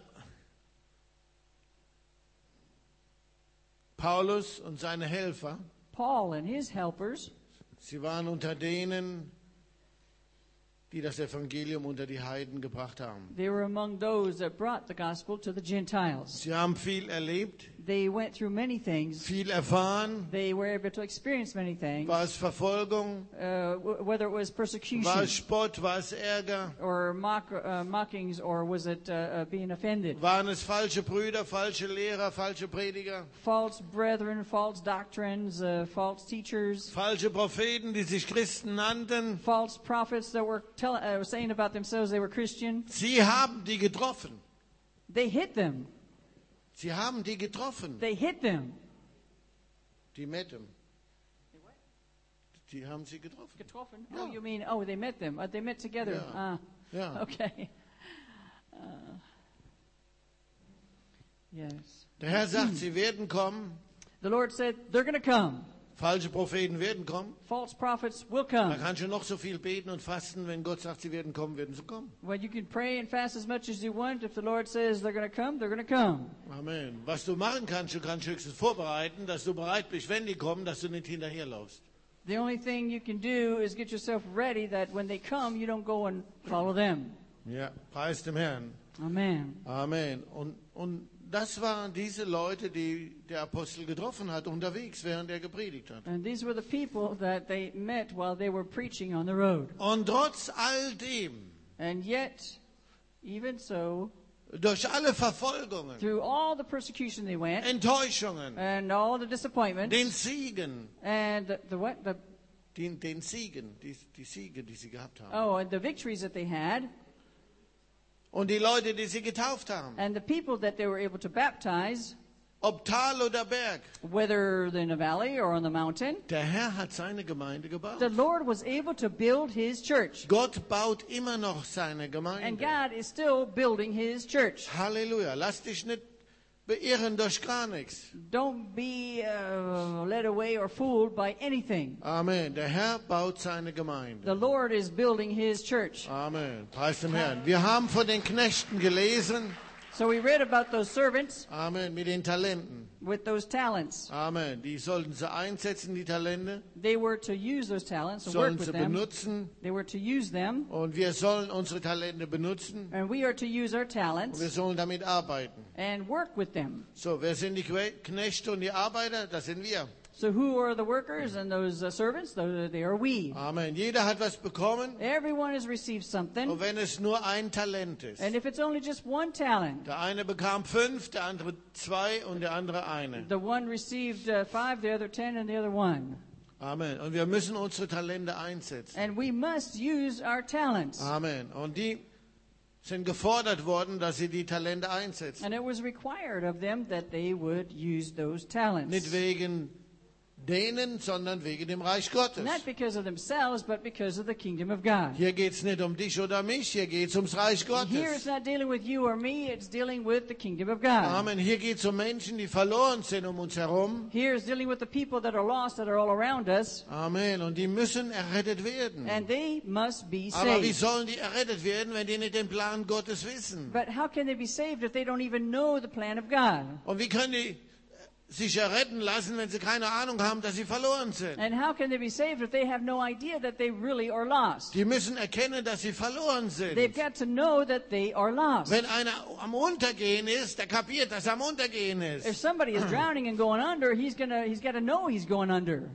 Paulus und seine Helfer, Paul and his helpers, sie waren unter denen, die das Evangelium unter die Heiden gebracht haben. they were among those that brought the gospel to the Gentiles. Sie haben viel erlebt, They went through many things. viel erfahren. They were able to experience many things. War es Verfolgung? Whether it was War persecution es Spott? War es Ärger? or mockings, or was it being offended? Waren es falsche Brüder, falsche Lehrer, falsche Prediger? False brethren, false doctrines, false teachers, Falsche Propheten, die sich Christen nannten? false prophets that were saying about themselves they were Christian. Sie haben die getroffen. They hit them. Sie haben die getroffen. They hit them. Die Metten. Die haben sie getroffen. Getroffen? Yeah. Oh, you mean, they met them. They met together. Yeah. Ah, Ja. okay. Yes. Der Herr sagt, sie werden kommen. The Lord said, they're going to come. Falsche Propheten werden kommen. False prophets will Da come. kannst du noch so viel beten und fasten. Wenn Gott sagt, sie werden kommen, werden sie kommen. Well, you can pray and fast as much as you want. If the Lord says they're going to come, they're going to come. Amen. Was du machen kannst, du kannst höchstens vorbereiten, dass du bereit bist, wenn die kommen, dass du nicht hinterherlaufst. The only thing you can do is get yourself ready that when they come, you don't go and follow them. Ja, preis dem Herrn. Amen. Amen. Und das waren diese Leute, die der Apostel getroffen hat, unterwegs, während er gepredigt hat. And these were the people that they met while they were preaching on the road. Und trotz all dem, And yet, even so, durch alle Verfolgungen, through all the persecution they went, Enttäuschungen, and all the disappointments, den Siegen, and the what? den Siegen, die Siege, die sie gehabt haben. And the victories that they had, Und die Leute, die sie getauft haben. and the people that they were able to baptize, Ob Tal oder Berg. whether in a valley or on the mountain, Der Herr hat seine Gemeinde gebaut. the Lord was able to build His church. Gott baut immer noch seine And Gemeinde. God is still building His church. Halleluja. Lass dich nicht beirren durch gar nichts. Don't be led away or fooled by anything. Amen. Der Herr baut seine Gemeinde. The Lord is building His church. Amen. Preis dem Herrn. Wir haben von den Knechten gelesen. So we read about those servants Amen. Mit den Talenten. with those talents. Amen. Die sollten sie einsetzen, die Talente. They were to use those talents and work Sollen with sie them. benutzen. They were to use them. Und wir sollen unsere Talente benutzen. And we are to use our Und wir talents sollen damit arbeiten. and work with them. So, wer sind die Knechte und die Arbeiter? Das sind wir. So who are the workers and those servants? They are we. Amen. Jeder hat was bekommen. Everyone has received something. Und wenn es nur ein Talent ist. And if it's only just one talent, Der eine bekam 5, der andere 2 und der andere 1. the one received 5, the other 10, and the other 1. Amen. Und wir müssen unsere Talente einsetzen. And we must use our talents. Amen. Und die sind gefordert worden, dass sie die Talente einsetzen. And it was required of them that they would use those talents. Nicht wegen denen, sondern wegen dem Reich Gottes. Not because of themselves, but because of the kingdom of God. Hier geht es nicht um dich oder mich, hier geht es ums Reich Here it's Gottes. not dealing with you or me, it's dealing with the kingdom of God. Amen. Hier geht es um Menschen, die verloren sind um uns herum. Here it's dealing with the people that are lost, that are all around us, Amen. Und die müssen errettet werden. and they must be Aber wie saved. sollen die errettet werden, wenn die nicht den Plan Gottes wissen? But how can they be saved if they don't even know the plan of God? Und wie können die sich erretten lassen, wenn sie keine Ahnung haben, dass sie verloren sind? And how can they be saved if they have no idea that they really are lost? Die müssen erkennen, dass sie verloren sind. They've got to know that they are lost. Wenn einer am Untergehen ist, der kapiert, dass er am Untergehen If ist. somebody is drowning and going under, he's got to know he's going under.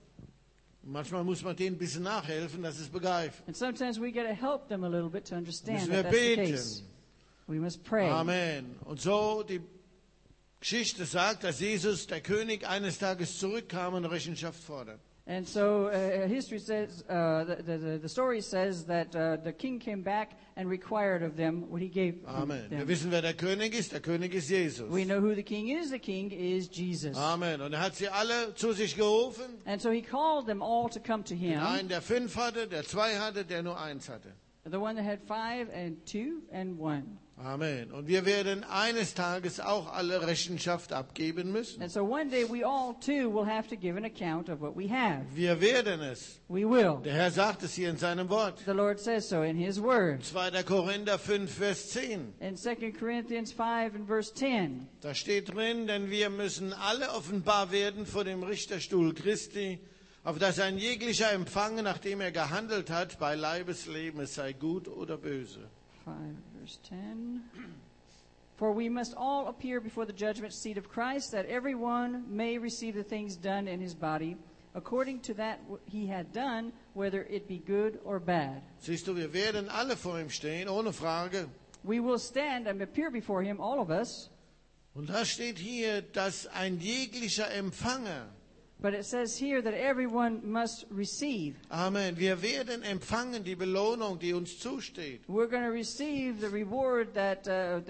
Manchmal muss man denen ein bisschen nachhelfen, dass sie es begreifen. And sometimes we got to help them a little bit to understand Müssen that wir that's the beten. case. We must pray. Amen. Und so die Geschichte sagt, dass Jesus, der König, eines Tages zurückkam und Rechenschaft fordert. And so history says, the story says that the king came back and required of them what he gave Amen. Wir them. wissen, wer der König ist. Der König ist Jesus. We know who the king is. The king is Jesus. Amen. Und er hat sie alle zu sich gerufen. And so he called them all to come to Den him. einen, der 5 hatte, der 2 hatte, der nur 1 hatte. The one that had 5 and 2 and 1. Amen. Und wir werden eines Tages auch alle Rechenschaft abgeben müssen. And so one day we all too will have to give an account of what we have. Wir werden es. We will. Der Herr sagt es hier in seinem Wort. The Lord says so in his word. 2. Korinther 5, Vers 10. In 2 Corinthians 5 and verse 10. Da steht drin, denn wir müssen alle offenbar werden vor dem Richterstuhl Christi, auf dass ein jeglicher empfange, nachdem er gehandelt hat, bei Leibesleben, es sei gut oder böse. 5 verse 10. For we must all appear before the judgment seat of Christ, that every one may receive the things done in his body, according to that he had done, whether it be good or bad. Siehst du, wir werden alle vor ihm stehen, ohne Frage. We will stand and appear before him, all of us. Und da steht hier, dass ein jeglicher Empfänger, But it says here that everyone must receive. Amen, wir werden empfangen die Belohnung, die uns zusteht. We're going to receive the reward that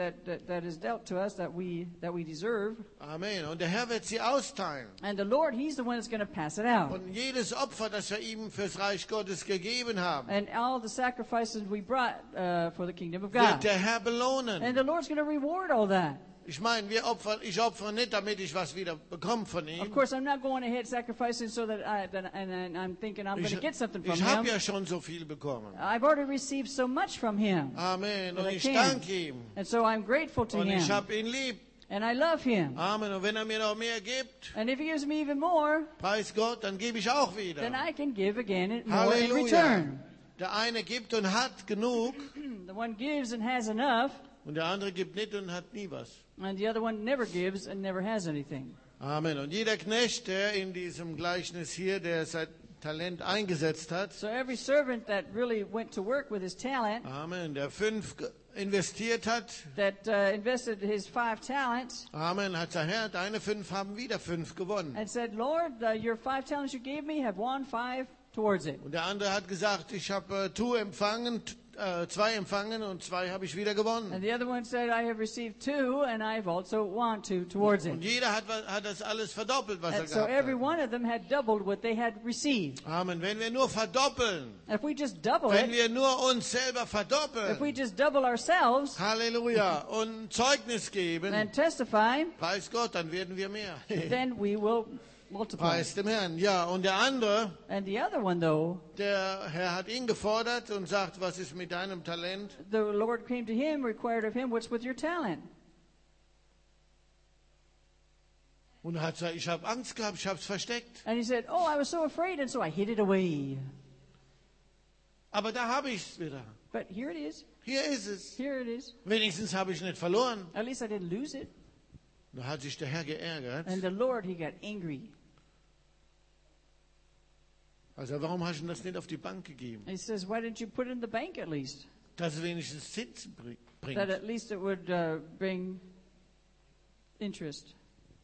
is dealt to us, that we deserve. Amen. Und der Herr wird sie austeilen. And the Lord, He's the one that's going to pass it out. Und jedes Opfer, das wir ihm fürs Reich Gottes gegeben haben, And all the sacrifices we brought for the kingdom of wird God. der Herr belohnen. And the Lord's going to reward all that. Ich meine, ich opfere nicht, damit ich was wieder bekomme von ihm. Of course, I'm not going ahead sacrificing so that I'm thinking I'm going to get something from Ich habe Him. ja schon so viel bekommen. I've already received so much from Him. Amen. That Und I ich can. danke ihm. And so I'm grateful to Und ich Him. habe ihn lieb. And I love Him. Amen. Und wenn er mir noch mehr gibt, And if He gives me even more, preis Gott, dann gebe ich auch wieder. then I can give again and more in Halleluja. return. Der eine gibt und hat genug The one gives and has enough, und der andere gibt nicht und hat nie was. and the other one never gives and never has anything. Amen. Und jeder Knecht, der in diesem Gleichnis hier, der sein Talent eingesetzt hat, So every servant that really went to work with his talent, Amen, der 5 investiert hat, that invested his 5 talents, Amen, hat der Herr, deine 5 haben wieder 5 gewonnen. and said, Lord, your 5 talents you gave me have won 5 towards it. Und der andere hat gesagt, ich habe 2 empfangen und 2 habe ich wieder gewonnen. And the other one said, I have received 2 and I've also won 2 towards Und it. jeder hat das alles verdoppelt, was er And so gehabt every hat. one of them had doubled what they had received. Amen. Wenn wir nur verdoppeln, If we just double wenn it, wir nur uns selber if we verdoppeln, just double ourselves Halleluja, und Zeugnis geben, and testify, preis Gott, dann werden wir mehr. then we will multiply. Preis dem Herrn. Ja, und der andere, And the other one, though, der Herr hat ihn gefordert und sagt, was ist mit deinem Talent? the Lord came to him, required of him, what's with your talent? Und er hat gesagt, ich habe Angst gehabt, ich habe es versteckt. And he said, oh, I was so afraid, and so I hid it away. Aber da habe ich es wieder. But here it is. Hier ist es. Here it is. Wenigstens habe ich nicht verloren. At least I didn't lose it. Da hat sich der Herr geärgert. And the Lord, He got angry. Also warum hast du das nicht auf die Bank gegeben? He says, why didn't you put it in the bank at least? Dass es wenigstens Zinsen bringt. That at least it would bring interest.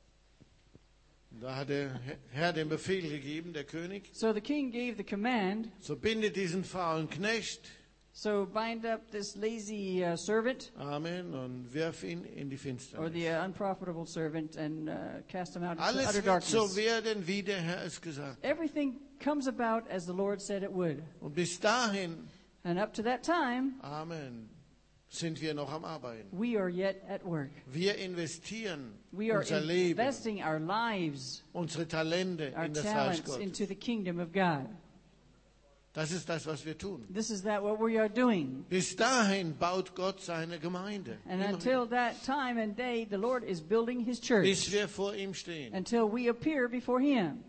Da hat der Herr den Befehl gegeben, der König, So the king gave the command, so bindet diesen faulen Knecht, so bind up this lazy servant, Amen, und wirf ihn in die or Finsternis. the unprofitable servant, and cast him out into Alles utter wird so darkness. werden, wie der Herr es gesagt hat. Everything comes about as the Lord said it would. Und bis dahin, And up to that time, Amen, sind wir noch am Arbeiten. we are yet at work. Wir investieren We are unser Leben, investing our lives, unsere Talente our in das Reich talents Gottes. into the kingdom of God. Das ist das, was wir tun. This is that what we are doing. Bis dahin baut Gott seine Gemeinde. And Immer until that time and day, the Lord is building His wieder. Bis church wir vor ihm stehen. until we appear before Him.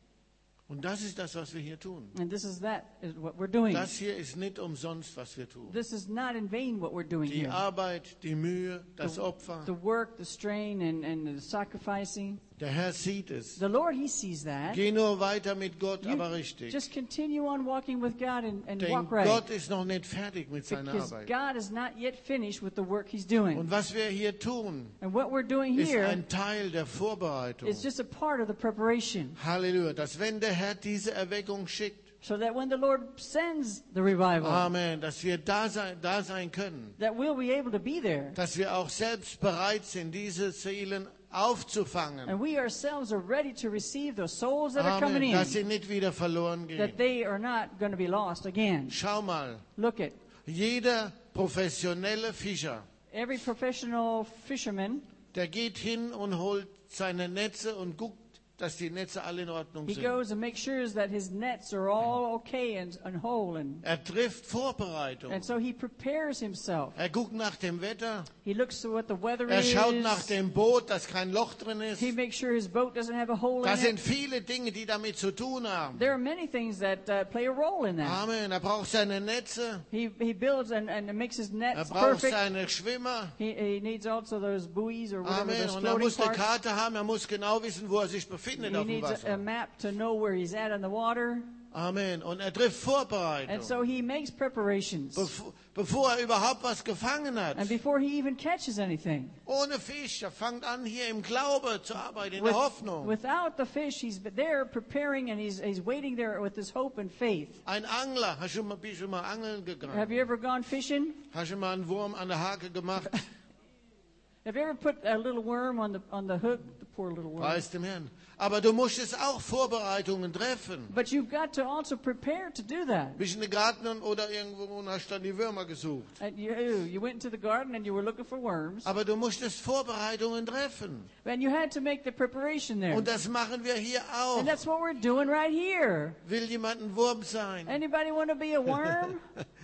Und das ist das, was wir hier tun. And this is what we're doing. Das hier ist nicht umsonst, was wir tun. This is not in vain what we're doing Die here. Arbeit, die Mühe, das Opfer. The work, the strain, and the sacrificing. Der Herr sieht es. The Lord, He sees that. Geh nur weiter mit Gott, You aber richtig. just continue on walking with God and Denn walk right. Gott ist noch nicht fertig mit seiner Because Arbeit. God is not yet finished with the work He's doing. Und was wir hier tun, And what we're doing ist here ein Teil der Vorbereitung. is just a part of the preparation. Halleluja. Dass wenn der Herr diese Erweckung schickt, So that when the Lord sends the revival, Amen, dass wir da sein können. that we'll be able to be there. Dass wir auch selbst bereit sind, diese Seelen aufzufangen. And we ourselves are ready to receive the souls that are coming Amen, dass in. sie nicht wieder verloren gehen. That they are not going to be lost again. Schau mal, Look at jeder professionelle Fischer, every professional fisherman. der geht hin und holt seine Netze und guckt, dass die Netze alle in Ordnung He sind. goes and makes sure that his nets are all okay and whole. Er trifft Vorbereitung. And so he prepares himself. Er guckt nach dem Wetter. He looks to what the weather Er is. schaut nach dem Boot, dass kein Loch drin ist. He makes sure his boat doesn't have a hole Da in sind it. viele Dinge, die damit zu tun haben. There are many things that play a role in that. Amen. Er braucht seine Netze. He builds and makes his Er nets braucht perfect. seine Schwimmer. He needs also those buoys or whatever, Amen. those Und er floating muss eine parts. Karte haben. Er muss genau wissen, wo er sich befindet He auf dem needs a Wasser. map to know where he's at in the water. Amen. Und er trifft Vorbereitung. And so he makes preparations. Bevor er überhaupt was gefangen hat. And before he even catches anything. Ohne Fisch. Er fängt an, hier im Glaube zu arbeiten, in der Hoffnung. Without the fish, he's there preparing and he's waiting there with his hope and faith. Ein Angler. Bist du mal angeln gegangen? Have you ever gone fishing? Hast du mal einen Wurm an der Hake gemacht? Have you ever put a little worm on the hook? The poor little worm. Preis dem Herrn. Aber du musstest auch Vorbereitungen treffen. But you've got to also prepare to do that. Bist in den Garten oder irgendwo und hast dann die Würmer gesucht. And you went into the garden and you were looking for worms. Aber du musstest Vorbereitungen treffen. And you had to make the preparation there. Und das machen wir hier auch. And that's what we're doing right here. Will jemand ein Wurm sein? Anybody want to be a worm?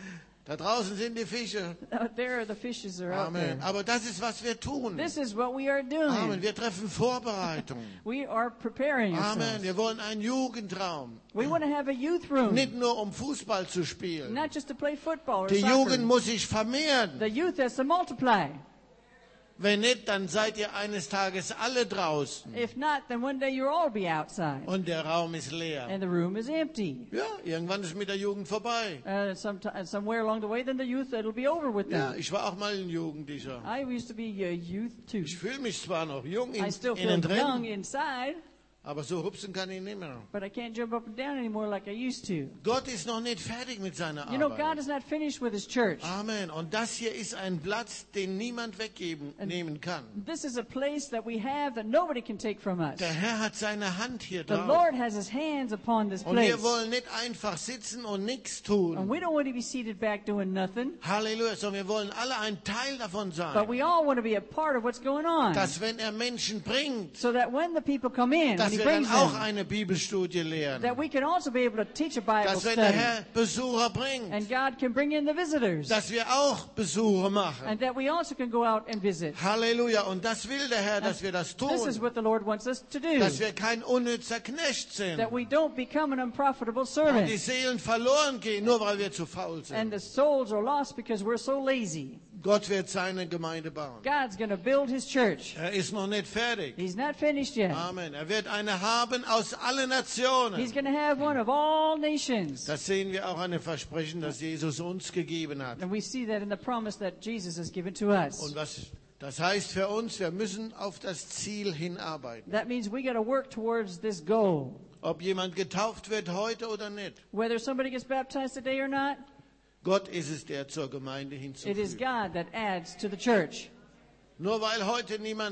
Da draußen sind die Fische. Out there, the fishes are out Amen. there. Aber das ist, was wir tun. This is what we are Amen. doing. Wir treffen Vorbereitungen. We are preparing Amen. ourselves. Wir wollen einen Jugendraum. We want to have a youth room, Nicht nur um Fußball zu spielen. not just to play football or Die Jugend soccer. muss sich vermehren. The youth has to multiply. Wenn nicht, dann seid ihr eines Tages alle draußen. If not, then one day you'll all be outside. Und der Raum ist leer. And the room is empty. Ja, irgendwann ist mit der Jugend vorbei. Somewhere along the way, then the youth, it'll be over with Ja, them. ich war auch mal ein Jugendlicher. I used to be a youth too. Ich fühle mich zwar noch jung I still feel innen young drin, inside, aber so hupsen kann ich nicht mehr. but I can't jump up and down anymore like I used to. Gott ist noch nicht fertig mit seiner You know, God Arbeit. is not finished with His church. Amen. Und das hier ist ein Platz, den niemand wegnehmen kann. This is a place that we have that nobody can take from us. Der Herr hat seine Hand hier The drauf. Lord has His hands upon this Und place. wir wollen nicht einfach sitzen und nichts And tun. we don't want to be seated back doing nothing, Halleluja. Sondern wir wollen alle ein Teil davon but sein. we all want to be a part of what's going on. Dass wenn er Menschen bringt, So that when the people come in, when dass He wir dann brings auch them, eine Bibelstudie that lernen. we can also be able to teach a Bible Dass wenn der study. Herr Besucher bringt, And God can bring in the visitors. dass wir auch Besuche machen. And that we also can go out and visit. Halleluja. Und das will der Herr, dass wir das This is tun. what the Lord wants us to do. Dass wir kein unnützer Knecht sind. That we don't become an unprofitable Und die servant. Seelen verloren gehen, nur weil wir zu faul And sind. the souls are lost because we're so lazy. Gott wird seine Gemeinde bauen. God's going to build His church. Er ist noch nicht fertig. He's not finished yet. Amen. Er wird eine haben aus allen Nationen. He's going to have one of all nations. Das sehen wir auch an dem Versprechen, das Jesus uns gegeben hat. And we see that in the promise that Jesus has given to us. Und was das heißt für uns, wir müssen auf das Ziel hinarbeiten. That means we got to work towards this goal. Ob jemand getauft wird heute oder nicht. Whether somebody gets baptized today or not, Gott ist es, der zur Gemeinde it is hinzufügt. God that adds to the church. Nur weil heute niemand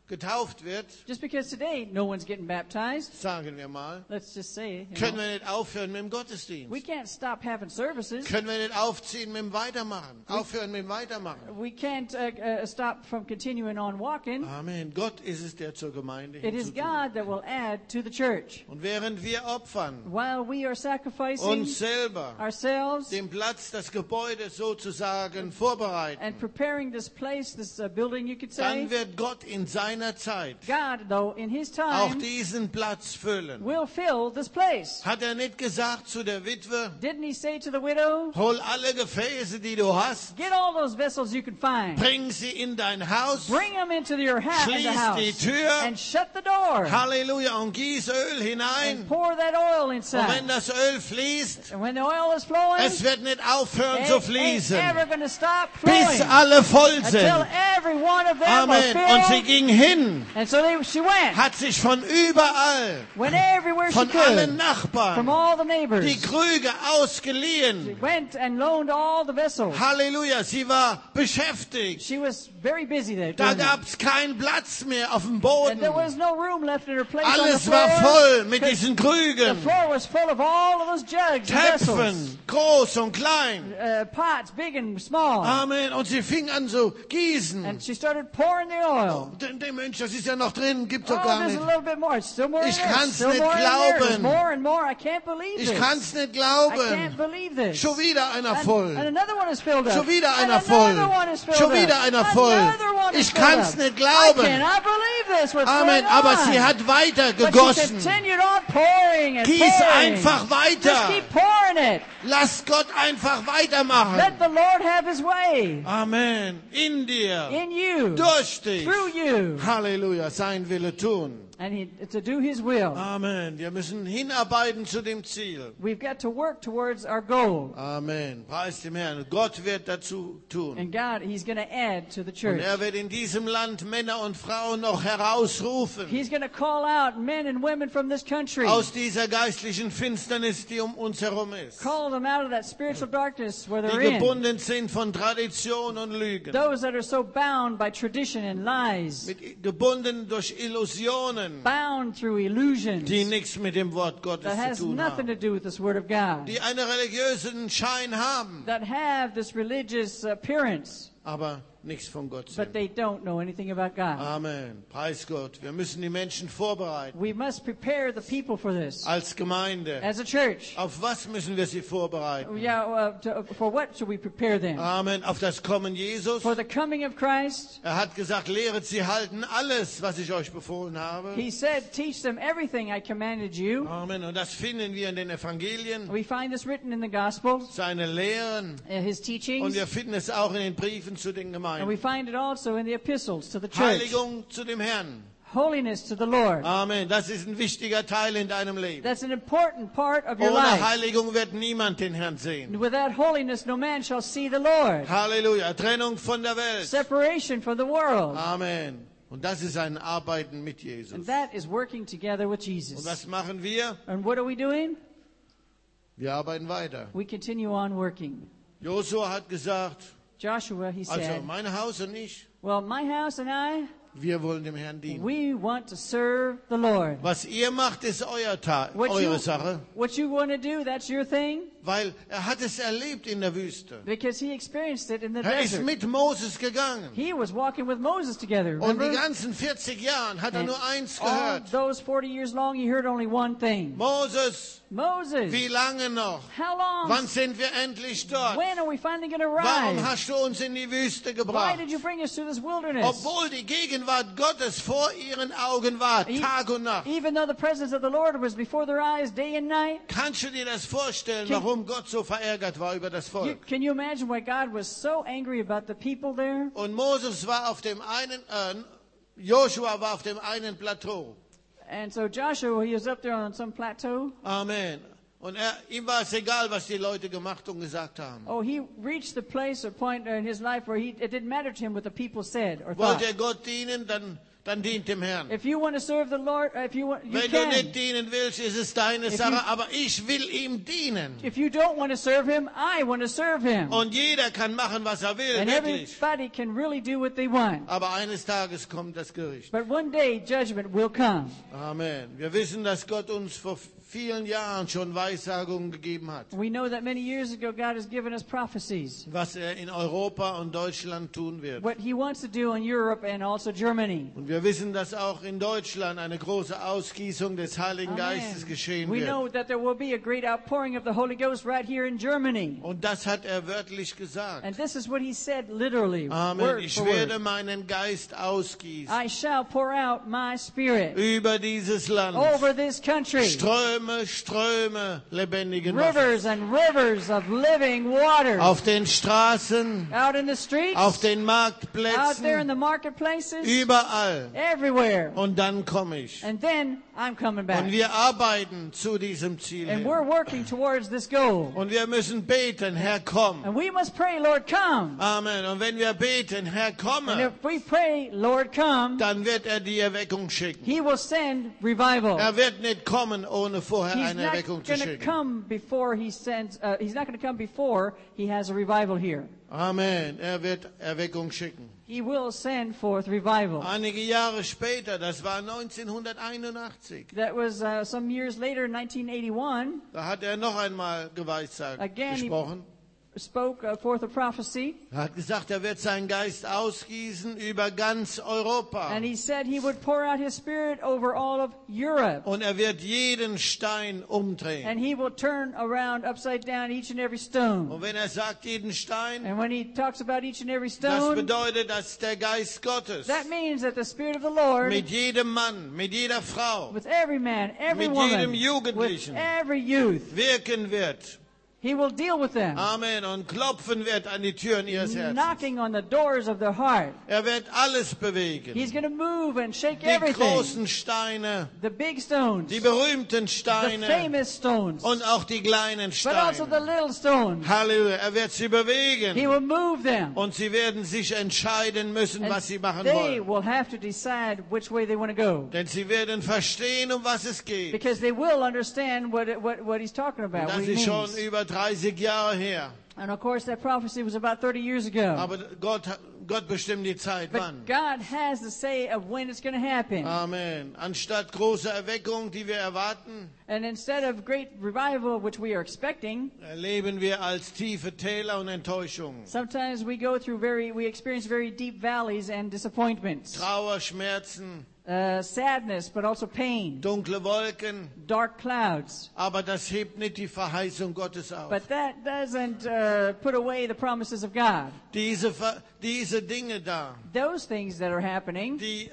getauft wird, just because today no one's getting baptized, sagen wir mal, let's just say, können wir nicht aufhören mit dem Gottesdienst. we can't stop having services. Können wir nicht aufziehen mit dem Weitermachen. Aufhören mit dem Weitermachen. We can't stop from continuing on walking. Amen. Gott ist es, der zur Gemeinde It is hinzutut. God that will add to the church. Und während wir opfern, While we are sacrificing uns selber, ourselves den Platz, das Gebäude sozusagen vorbereiten, and preparing this place, this building, you could say, dann wird Gott in seiner Zeit God, though, in His auch time, diesen Platz füllen. will fill this place. Hat er nicht gesagt zu der Witwe, Didn't He say to the widow, hol alle Gefäße, die du hast, get all those vessels you can find, bring sie in dein Haus, bring them into your Schließ die house, Tür. and shut the door, Halleluja, und gieß Öl hinein. and pour that oil Und inside. wenn das Öl fließt, And when the oil is flowing, es wird nicht aufhören it zu ain't fließen, ever going to stop bis flowing alle voll until sind. every one of them Amen. are Und sie filled. ging hin, And so she went, hat sich von überall, went everywhere she von allen could, from Nachbarn, all the neighbors. die Krüge She ausgeliehen. went and loaned all the vessels. Halleluja, sie war beschäftigt. She was very busy there. Da doing that. gab's keinen Platz mehr auf dem And Boden. there was no room left in her place on the Alles floor. war voll mit 'Cause diesen the Krügen, floor was full of all of those jugs and vessels. Töpfen, groß und klein. Pots, big and small. Amen. Und sie fing an zu gießen. And she started pouring the oil. Der Mensch, das ist ja noch drin, gibt's doch Oh, gar there's nicht. a little bit more. It's still more in Ich there. kann's Still nicht more in there. There's glauben. more and more. I can't believe Ich this. kann's nicht I glauben. can't believe this. Schon wieder einer And voll. another one is filled up. Schon wieder And einer voll. another one is filled Schon up. wieder einer voll. Another one is Ich filled kann's up. nicht glauben. I cannot believe this. What's Amen. going Aber on? sie hat weiter But she gegossen. continued on pouring and Gieß pouring. einfach Just weiter. keep pouring it. Lass Gott einfach weitermachen. Let the Lord have His way Amen. In dir. in you, Durch dich. through you, Halleluja. Sein Wille tun. and to do His will. Amen. Wir müssen hinarbeiten zu dem Ziel. We've got to work towards our goal. Amen. Preis dem Herrn. Gott wird dazu tun. And God, He's going to add to the Und church. er wird in diesem Land Männer und Frauen noch herausrufen. He's going to call out men and women from this country. Aus dieser geistlichen Finsternis, die um uns herum ist. Call them out of that spiritual darkness where Die they're in. gebunden sind von Tradition und Lügen. Those that are so bound by tradition and lies, Gebunden durch Illusionen, bound through illusions, die nichts mit dem Wort Gottes that has zu tun nothing to haben. do with this Word of God, Die einen religiösen Schein haben, that have this religious appearance, aber nichts von Gott but sind. they don't know anything about God. Amen. Preis Gott. Wir müssen die Menschen vorbereiten. We must prepare the people for this. Als Gemeinde. As a church, Auf was müssen wir sie vorbereiten? for what should we prepare them? Amen. Auf das Kommen Jesus. For the coming of Christ. Er hat gesagt, lehret sie halten alles, was ich euch befohlen habe. He said, teach them everything I commanded you. Amen. Und das finden wir in den Evangelien, We find this written in the Gospels, seine Lehren. his Und teachings, wir finden es auch in den Briefen zu den and we Gemeinden. find it also in the epistles to the church. Heiligung zu dem Herrn. Holiness to the Lord. Amen. Das ist ein wichtiger Teil in deinem Leben. That's an important part of your Ohne life. Heiligung wird niemand den Herrn sehen. Without holiness, no man shall see the Lord. Halleluja. Trennung von der Welt. Separation from the world. Amen. Und das ist ein Arbeiten mit Jesus. And that is working together with Und Jesus. was machen wir? And what are we doing? Wir arbeiten weiter. We continue on working. Josua hat gesagt, Joshua, he also said, mein Haus und ich, well, my house and I, wir wollen dem Herrn dienen. we want to serve the Lord. Was ihr macht, ist What eure Sache. you want to do, that's your thing. Weil er hat es erlebt in der Wüste. Because he experienced it in the Er ist desert. mit Moses gegangen. He was walking with Moses together. Und die Remember? ganzen 40 Jahre hat er And nur eins all gehört. those 40 years long, he heard only one thing. Moses, Moses, wie lange noch? how long? Wann sind wir endlich dort? When are we finally going to Warum arrive? hast du uns in die Wüste Why gebracht? did you bring us to this wilderness? Obwohl die Gegenwart Gottes vor ihren Augen war, E- Tag und Nacht. Even though the presence of the Lord was before their eyes day and night. Kannst du dir das vorstellen, Can- warum Gott so verärgert war über das Volk? Can you imagine why God was so angry about the people there? Und Moses war auf dem einen, Joshua war auf dem einen Plateau. And so Joshua, he was up there on some plateau. Amen. Und ihm war es egal, was die Leute gemacht und gesagt haben. Oh, he reached the place or point in his life where it didn't matter to him what the people said or thought. Wollte er Gott dienen, dann dann dient dem Herrn. If you want to serve the Lord, if you want, you Wenn du can. nicht dienen willst, ist es deine Sache, you- aber ich will ihm dienen. If you don't want to serve Him, I want to serve Him. Und jeder kann machen, was er will, And wirklich. everybody can really do what they want. Aber eines Tages kommt das Gericht. But one day, judgment will come. Amen. Wir wissen, dass Gott uns vor vielen Jahren schon Weissagungen gegeben hat, We know that many years ago, God has given us prophecies. was er in Europa und Deutschland tun wird. What He wants to do in Europe and also Germany. Und wir wissen, dass auch in Deutschland eine große Ausgießung des Heiligen Amen. Geistes geschehen We know wird. that there will be a great outpouring of the Holy Ghost right here in Germany. Und das hat er wörtlich gesagt. And this is what He said literally, Amen. word Ich for werde word. meinen Geist ausgießen I shall pour out my Spirit über dieses Land. over this country. Ströme, Ströme lebendigen Wassers. Rivers and rivers of living water. Auf den Straßen, Out in the streets, auf den out there in Marktplätzen, the marketplaces, überall. everywhere. Und dann komme ich. And then I'm coming back. Und wir arbeiten zu diesem Ziel And hin. we're working towards this goal. Und wir müssen beten, Herr, komm. And we must pray, Lord, come. Amen. Und wenn wir beten, Herr, And komme, if we pray, Lord, come, dann wird er die Erweckung schicken. He will send revival. Er wird nicht kommen, ohne vorher He's eine not Erweckung zu going to schicken. come before He sends. He's not going to come before He has a revival here. Amen. Er wird Erweckung schicken. He will send forth revival. Einige Jahre später, das war 1981, That was some years later, in 1981. da hat er noch einmal geweissagt, Again, he- gesprochen. Spoke forth a prophecy, Er hat gesagt, er wird seinen Geist ausgießen über ganz Europa. and he said he would pour out his Spirit over all of Europe, Und er wird jeden Stein umdrehen. and he will turn around upside down each and every stone. Und wenn er sagt, jeden Stein, And when he talks about each and every das stone, bedeutet, dass der Geist Gottes that means that the Spirit of the Lord, mit jedem Mann, mit jeder Frau with every man, every Mit woman, jedem with Jugendlichen. every youth, wirken wird. he will deal with them, Amen. Und klopfen wird an die Türen ihres Herzens. knocking on the doors of their heart. Er wird alles bewegen. He's going to move and shake Die everything. großen Steine, The big stones, die berühmten the Steine famous stones, und auch die kleinen but also the Steine. little stones. Halleluja. Er wird sie He bewegen. will move them. Und sie werden sich entscheiden müssen, And was sie machen they wollen. will have to decide which way they want to go. Denn sie werden verstehen, um was es geht. Because they will understand what he's talking Und about, what das he ist schon means. über 30 Jahre her. And of course, that prophecy was about 30 years ago. Aber Gott bestimmt die Zeit, wann. But God has the say of when it's going to happen. Amen. Anstatt große Erweckung, die wir erwarten, And instead of great revival, which we are expecting, erleben wir als tiefe Täler und Enttäuschungen. sometimes we experience very deep valleys and disappointments. Trauer, Schmerzen, Sadness, but also pain. dunkle Wolken. Dark clouds. Aber das hebt nicht die Verheißung Gottes auf. But that doesn't put away the promises of God. Diese Dinge da, Those things that are happening,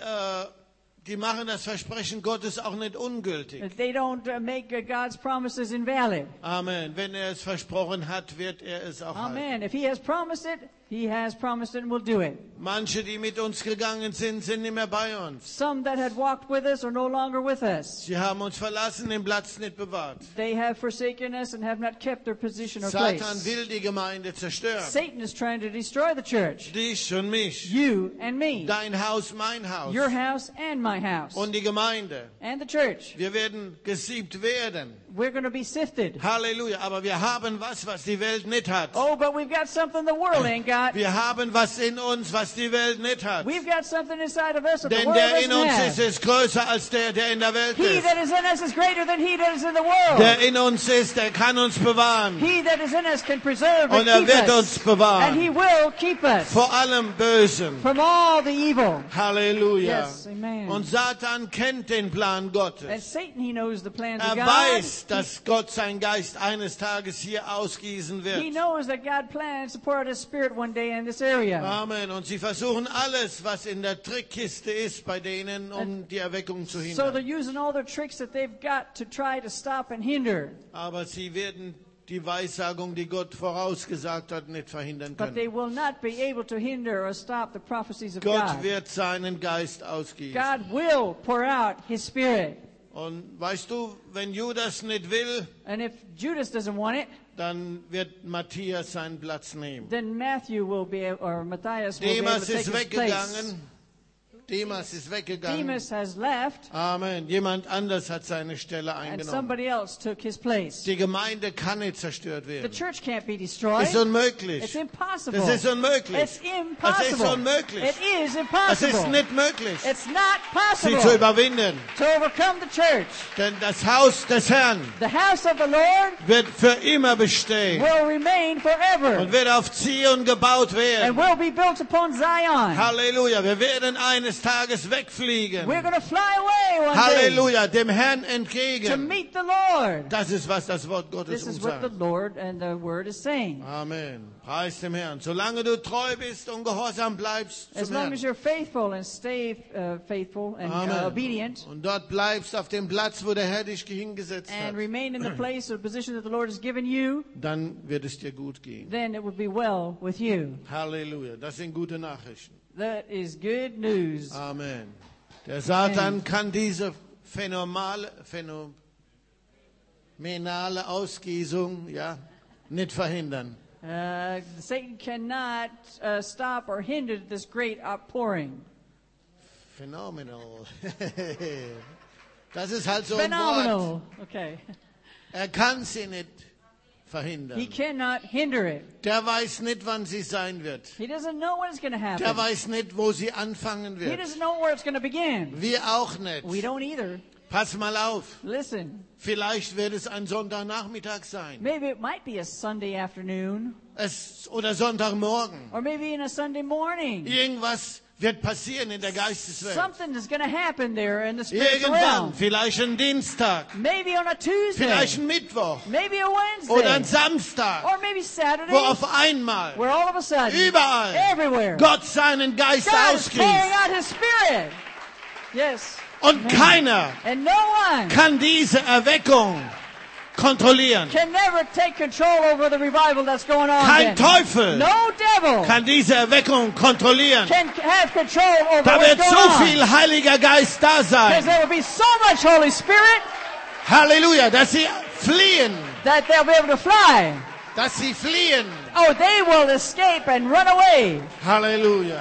die machen das Versprechen Gottes auch nicht ungültig. they don't make God's promises invalid. Amen. Wenn er es versprochen hat, wird er es auch halten. Amen. If He has promised it, He has promised it and will do it. Manche, die mit uns gegangen sind, sind nicht mehr bei uns. Some that had walked with us are no longer with us. Sie haben uns verlassen, den Platz nicht bewahrt. They have forsaken us and have not kept their position or Satan place. will die Gemeinde zerstören. Satan is trying to destroy the church. Dich und mich. You and me. Dein Haus, mein Haus. Your house and my house. Und die Gemeinde. And the church. Wir werden gesiebt werden. We're going to be sifted. Halleluja. Aber wir haben was die Welt nicht hat. Oh, but we've got something the world ain't got. Wir haben was in uns, was die Welt nicht hat. We've got something inside of us that the Denn world der in doesn't uns have. ist, ist größer als der in der Welt He ist. that is in us is greater than he that is in the world. Der in uns ist, der kann uns bewahren. He that is in us can preserve and Und er keep wird us. uns bewahren. And he will keep us Vor allem Bösen. from all the evil. Halleluja. Yes, amen. Und Satan kennt den Plan And Gottes. Satan, he knows the plans of Er God. weiß, dass Gott seinen Geist eines Tages hier ausgießen He wird. knows that God plans to pour out His Spirit one day in this area. Amen. Und sie versuchen alles, was in der Trickkiste ist, bei denen, um die Erweckung zu So they're hindern. using all their tricks that they've got to try to stop and hinder. Aber sie werden die Weissagung, die Gott vorausgesagt hat, nicht verhindern But they können. will not be able to hinder or stop the prophecies of Gott God. wird seinen Geist ausgießen. God will pour out His Spirit. Und weißt du, wenn Judas nicht will, And if Judas doesn't want it, dann wird Matthias seinen Platz nehmen. then Matthew will be, or Matthias will be able to Demas take ist his place. weggegangen. Demas ist weggegangen. Demas has left, Amen. Jemand anders hat seine Stelle and eingenommen. somebody else took his place. Die Gemeinde kann nicht zerstört The werden. church can't be destroyed. Ist unmöglich. It's impossible. Das ist unmöglich. It's Es impossible. ist unmöglich. It is Es impossible. ist nicht möglich, It's not sie possible zu überwinden. to overcome the church. Denn das Haus des Herrn The house of the Lord wird für immer bestehen will remain forever und wird auf Zion gebaut and werden. will be built upon Zion. Halleluja. Wir werden eines Tages wegfliegen. We're going to fly away one day Halleluja. Dem Herrn to entgegen. meet the Lord. Das ist, was das Wort Gottes This is uns what the sagt. Lord and the Word is saying. Amen. Preis dem Herrn. Solange du treu bist und gehorsam bleibst As zum long as Herrn. you're faithful and stay faithful and obedient Und dort bleibst auf dem Platz, wo der Herr dich hingesetzt and hat, remain in the place or position that the Lord has given you, dann wird es dir gut gehen. then it will be well with you. Halleluja. Das sind gute Nachrichten. That is good news. Amen. Der Satan kann diese phänomenale Ausgießung nicht verhindern. Satan cannot stop or hinder this great outpouring. Phenomenal. Das ist halt so ein Wort. Phenomenal. Okay. Er kann sie nicht verhindern. He cannot hinder it. Der weiß nicht, wann sie sein wird. He doesn't know when it's going to Der happen. weiß nicht, wo sie anfangen He wird. doesn't know where it's going to begin. Wir auch nicht. We don't either. Pass mal auf. Listen, Vielleicht wird es ein Sonntagnachmittag sein. maybe it might be a Sunday afternoon Oder Sonntagmorgen. or maybe in a Sunday morning. Irgendwas wird passieren in der Geisteswelt. Something is going to happen there in the spiritual Irgendwann. realm. Vielleicht ein Dienstag. Maybe on a Tuesday. Vielleicht ein Mittwoch. Maybe a Oder ein Wednesday. Samstag. Or maybe Saturday. Wo auf einmal Where all of a sudden, überall everywhere, Gott seinen Geist God is pouring ausgießt. out His Spirit. Yes. Und keiner And no one kann diese Erweckung kontrollieren. can never take control over the revival that's going on. Kein then. Teufel No devil kann diese Erweckung kontrollieren. can have control over Da what's wird going so on. viel Heiliger Geist da Because sein. there will be so much Holy Spirit Halleluja, dass sie fliehen. that they'll be able to fly. Dass sie fliehen. Oh, they will escape and run away. Halleluja.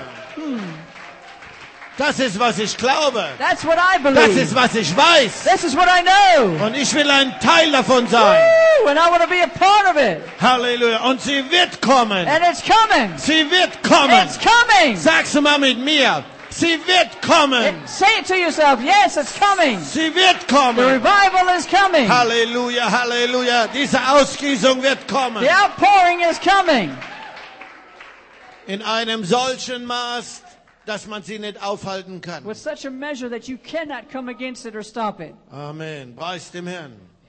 Das ist, was ich glaube. That's what I Das ist, believe. was ich weiß. This is what I know. Und ich will ein Teil davon sein. Woo, and I want to be a part of it. Halleluja. Und sie wird kommen. And it's coming. Sie wird kommen. It's coming. Sag's mal mit mir. Sie wird kommen. Say it to yourself. Yes, it's coming. Sie wird The kommen. revival is coming. Halleluja, Halleluja. Diese Ausgießung wird kommen. The outpouring is coming. In einem solchen Maß, dass man sie nicht aufhalten kann. With such a measure that you cannot come against it or stop it. Amen. Preis dem Herrn.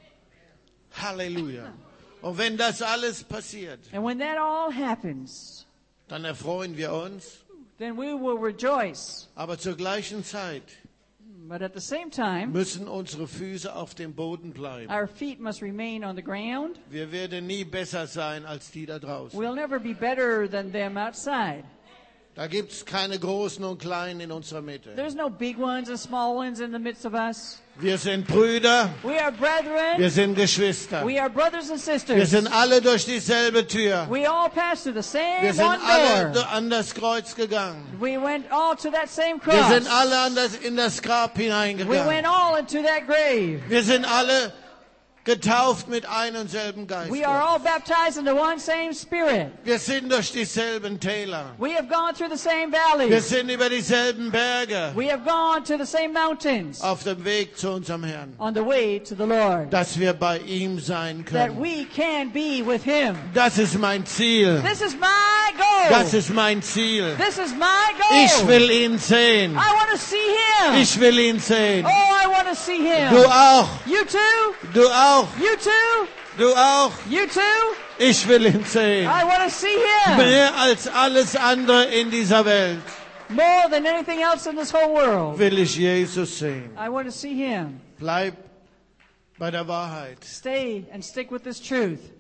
Halleluja. Und wenn das alles passiert, And when that all happens, dann erfreuen wir uns. then we will rejoice. Aber zur gleichen Zeit But at the same time, müssen unsere Füße auf dem Boden bleiben. our feet must remain on the ground. Wir werden nie besser sein als die da draußen. We'll never be better than them outside. Da gibt's keine Großen und Kleinen in unserer Mitte. There's no big ones and small ones in the midst of us. Wir sind Brüder, We are brethren. wir sind Geschwister. We are brothers and Wir sisters. sind alle durch dieselbe Tür. We all pass through the same Wir sind one alle door. an das Kreuz gegangen. We went all to that same Wir cross. sind alle in das Grab We went hineingegangen. all into that grave. Wir sind alle getauft mit einem und selben Geist. We are all baptized into one same Spirit. Wir sind durch dieselben Täler. We have gone through the same Wir valleys. sind über dieselben Berge We have gone to the same mountains auf dem Weg zu unserem Herrn. on the way to the Lord. Dass wir bei ihm sein That können. we can be with Him. Das ist mein Ziel. This is my goal. Das ist mein Ziel. This is my goal. Ich will ihn sehen. I want to see Him. Ich will ihn sehen. Oh, I want to see Him. Du auch. You too? Du auch. You too? Du auch. You too? Ich will ihn sehen. I want to see Him. Mehr als alles andere in dieser Welt More than anything else in this whole world. will ich Jesus sehen. I want to see Him. Bleib bei der Wahrheit. Stay and stick with this truth.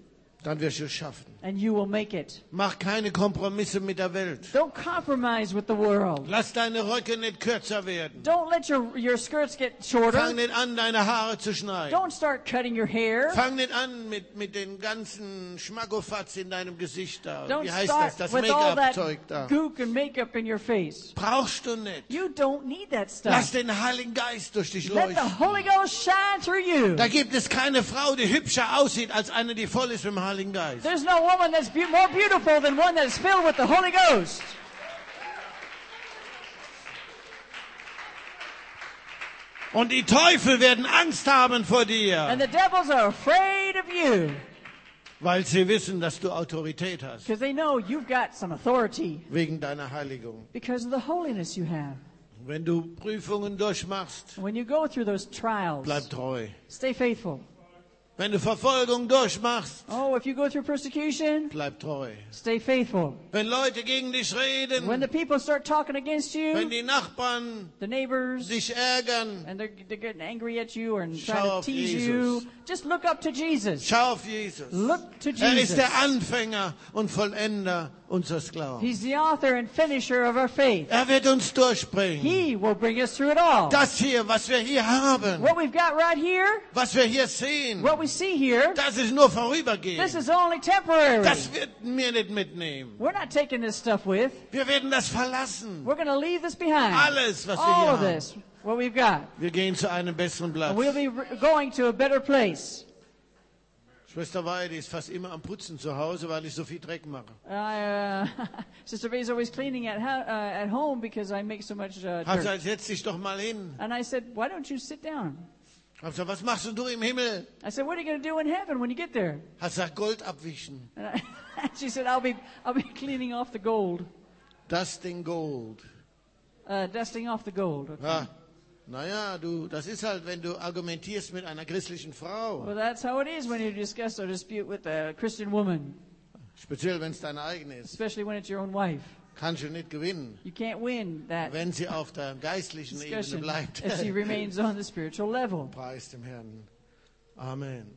dann wirst du es schaffen. and you will make it. Mach keine Kompromisse mit der Welt. Don't compromise with the world. Lass deine Röcke nicht kürzer werden. Don't let your skirts get shorter. Fang nicht an, deine Haare zu schneiden. Don't start cutting your hair. Fang nicht an mit den ganzen Schmackofatz in deinem Gesicht da. Don't Wie heißt start das? Das with all Make-up-Zeug da. that gook and makeup in your face. Brauchst du nicht. You don't need that Lass stuff. den Heiligen Geist durch dich Let the leuchten. Holy Ghost shine through you. Da gibt es keine Frau, die hübscher aussieht, als eine, die voll ist mit dem Heiligen Geist. There's no woman that's more beautiful than one that is filled with the Holy Ghost. Und die Teufel werden Angst haben vor And dir, the devils are afraid of you weil sie wissen, dass du Autorität hast, because they know you've got some authority wegen deiner Heiligung. because of the holiness you have. Wenn du Prüfungen durchmachst, When you go through those trials, bleib treu. stay faithful. Wenn du Verfolgung durchmachst, Oh, if you go through persecution, bleib treu. stay faithful. Wenn Leute gegen dich When reden, the people start talking against wenn you, die Nachbarn the neighbors, dich ärgern, and they're getting angry at you and Schau trying to auf tease Jesus. you, just look up to Jesus. schau auf Jesus. Look to Er ist Jesus. der Anfänger und Vollender unseres Glaubens. He's the author and finisher of our faith. Er wird uns durchbringen. He will bring us through it all. Das hier, was wir hier haben, What we've got right here, was wir hier sehen, what we see here, das ist nur vorübergehend. this is only temporary. Das wird wir nicht mitnehmen. We're not taking this stuff with. Wir werden das verlassen. We're going to leave this behind. Alles, was wir All hier of haben. this, what we've got. Wir gehen zu einem besseren Platz. And we'll be going to a better place. Schwester Weide ist fast immer am Putzen zu Hause, weil ich so viel Dreck mache. Sister Vay's always cleaning at home because I make so much Hab dirt. gesagt, setz dich doch mal hin. And I said, why don't you sit down? Hab gesagt, was machst du im Himmel? I said, what are you going to do in heaven when you get there? Hat gesagt, Gold abwischen. And she said, I'll be cleaning off the gold, Dusting Gold. dusting off the gold. Okay. Ja. Naja, das ist halt, wenn du argumentierst mit einer christlichen Frau. Well, that's how it is when you discuss or dispute with a Christian woman, Speziell, wenn es deine eigene ist. especially when it's your own wife. Kannst du nicht gewinnen, You can't win that wenn sie auf der geistlichen Ebene discussion bleibt. if she remains on the spiritual level. Preis dem Herrn. Amen.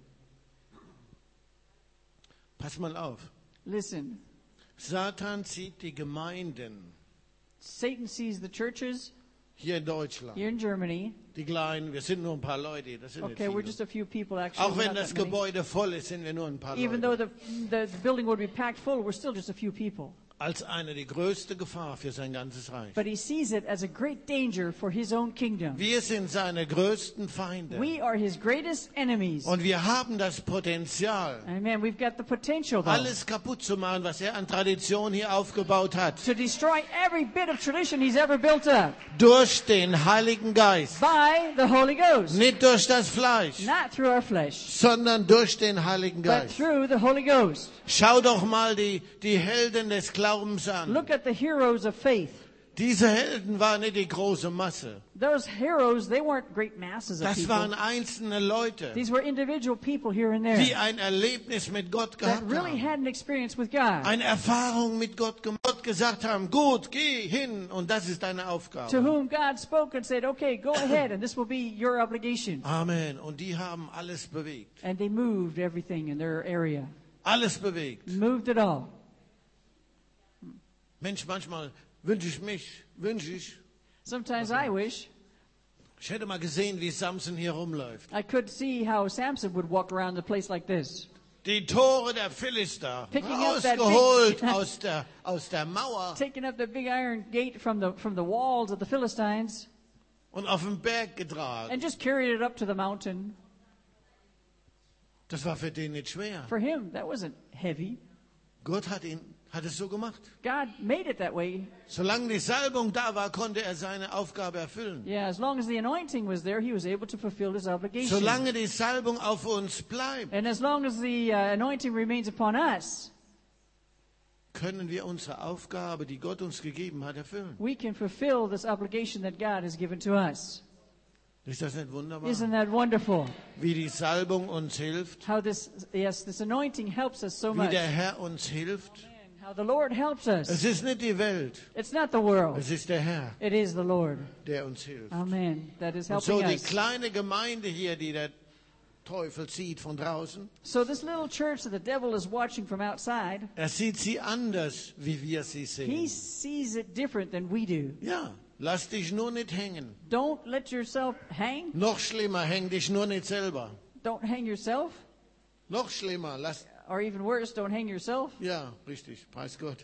Pass mal auf. Listen, Satan zieht die Gemeinden Satan sees the churches hier in Deutschland, here in Germany. die kleinen, wir sind nur ein paar Leute, das sind Okay, we're nicht just viele. a few people actually. Auch we're wenn not das that many. Gebäude voll ist, sind wir nur ein paar Even though Leute. the building would be packed full, we're still just a few people. Als eine die größte Gefahr für sein ganzes Reich. But he sees it as a great danger for his own kingdom. Wir sind seine größten Feinde. We are his greatest enemies. Und wir haben das Potenzial, Amen. We've got the potential, though, alles kaputt zu machen, was er an Tradition hier aufgebaut hat. to destroy every bit of tradition he's ever built up Durch den Heiligen Geist. by the Holy Ghost. Nicht durch das Fleisch, Not through our flesh, sondern durch den Heiligen but Geist. through the Holy Ghost. Schau doch mal die Helden des Glaubens an. Look at the heroes of faith. Diese Helden waren nicht die große Masse. Those heroes, they weren't great masses of Das waren people. einzelne Leute, These were individual people here and die there ein Erlebnis mit Gott that gehabt really haben. had an experience with God, Eine Erfahrung mit Gott gemacht. Gott gesagt haben, gut, geh hin und das ist deine to Aufgabe. whom God spoke and said, okay, go ahead, and this will be your obligation. Amen. Und die haben alles bewegt. And they moved everything in their area. Alles bewegt. Moved it all. Mensch, manchmal wünsche ich, Sometimes I wish ich hätte mal gesehen, wie Samson hier rumläuft. I could see how Samson would walk around the place like this. Die Tore der Philister Picking up that rausgeholt big- aus der Mauer Taking up the big iron gate from the walls of the Philistines und auf den Berg getragen. and just carried it up to the mountain. Das war für den nicht schwer. For him, that wasn't heavy. Gott hat es so gemacht. God made it that way. Solange die Salbung da war, konnte er seine Aufgabe erfüllen. Yeah, as long as the anointing was there, he was able to fulfill his obligation. Solange die Salbung auf uns bleibt, And as long as the anointing remains upon us, können wir unsere Aufgabe, die Gott uns gegeben hat, erfüllen. we can fulfill this obligation that God has given to us. Ist das nicht wunderbar? Isn't that wonderful? Wie die Salbung uns hilft, How this anointing helps us so wie much. der Herr uns hilft. And how the Lord helps Es us. ist nicht die Welt, It's not the world. es ist der Herr, It is the Lord. der uns hilft. Amen. That is Und so helping die us. kleine Gemeinde hier, die der Teufel sieht von draußen. So this little church that the devil is watching from outside, Sieht sie anders, wie wir sie he sehen. sees it different than we do. Ja, lass dich nur nicht hängen. Don't let yourself hang. Noch schlimmer, häng dich nur nicht selber. Don't hang yourself. Noch schlimmer, lass... Or even worse, don't hang yourself. Ja, richtig, preis Gott.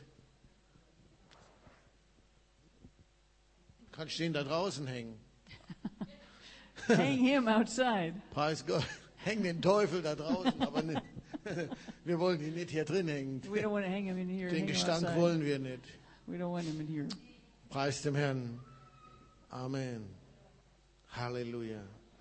Kannst den da draußen hängen. Hang him outside. Preis Gott. Häng den Teufel da draußen, aber nicht. Wir wollen ihn nicht hier drin hängen. We don't want to hang him in here. Den Hang him Gestank outside. wollen wir nicht. We don't want him in here. Preis dem Herrn. Amen. Halleluja.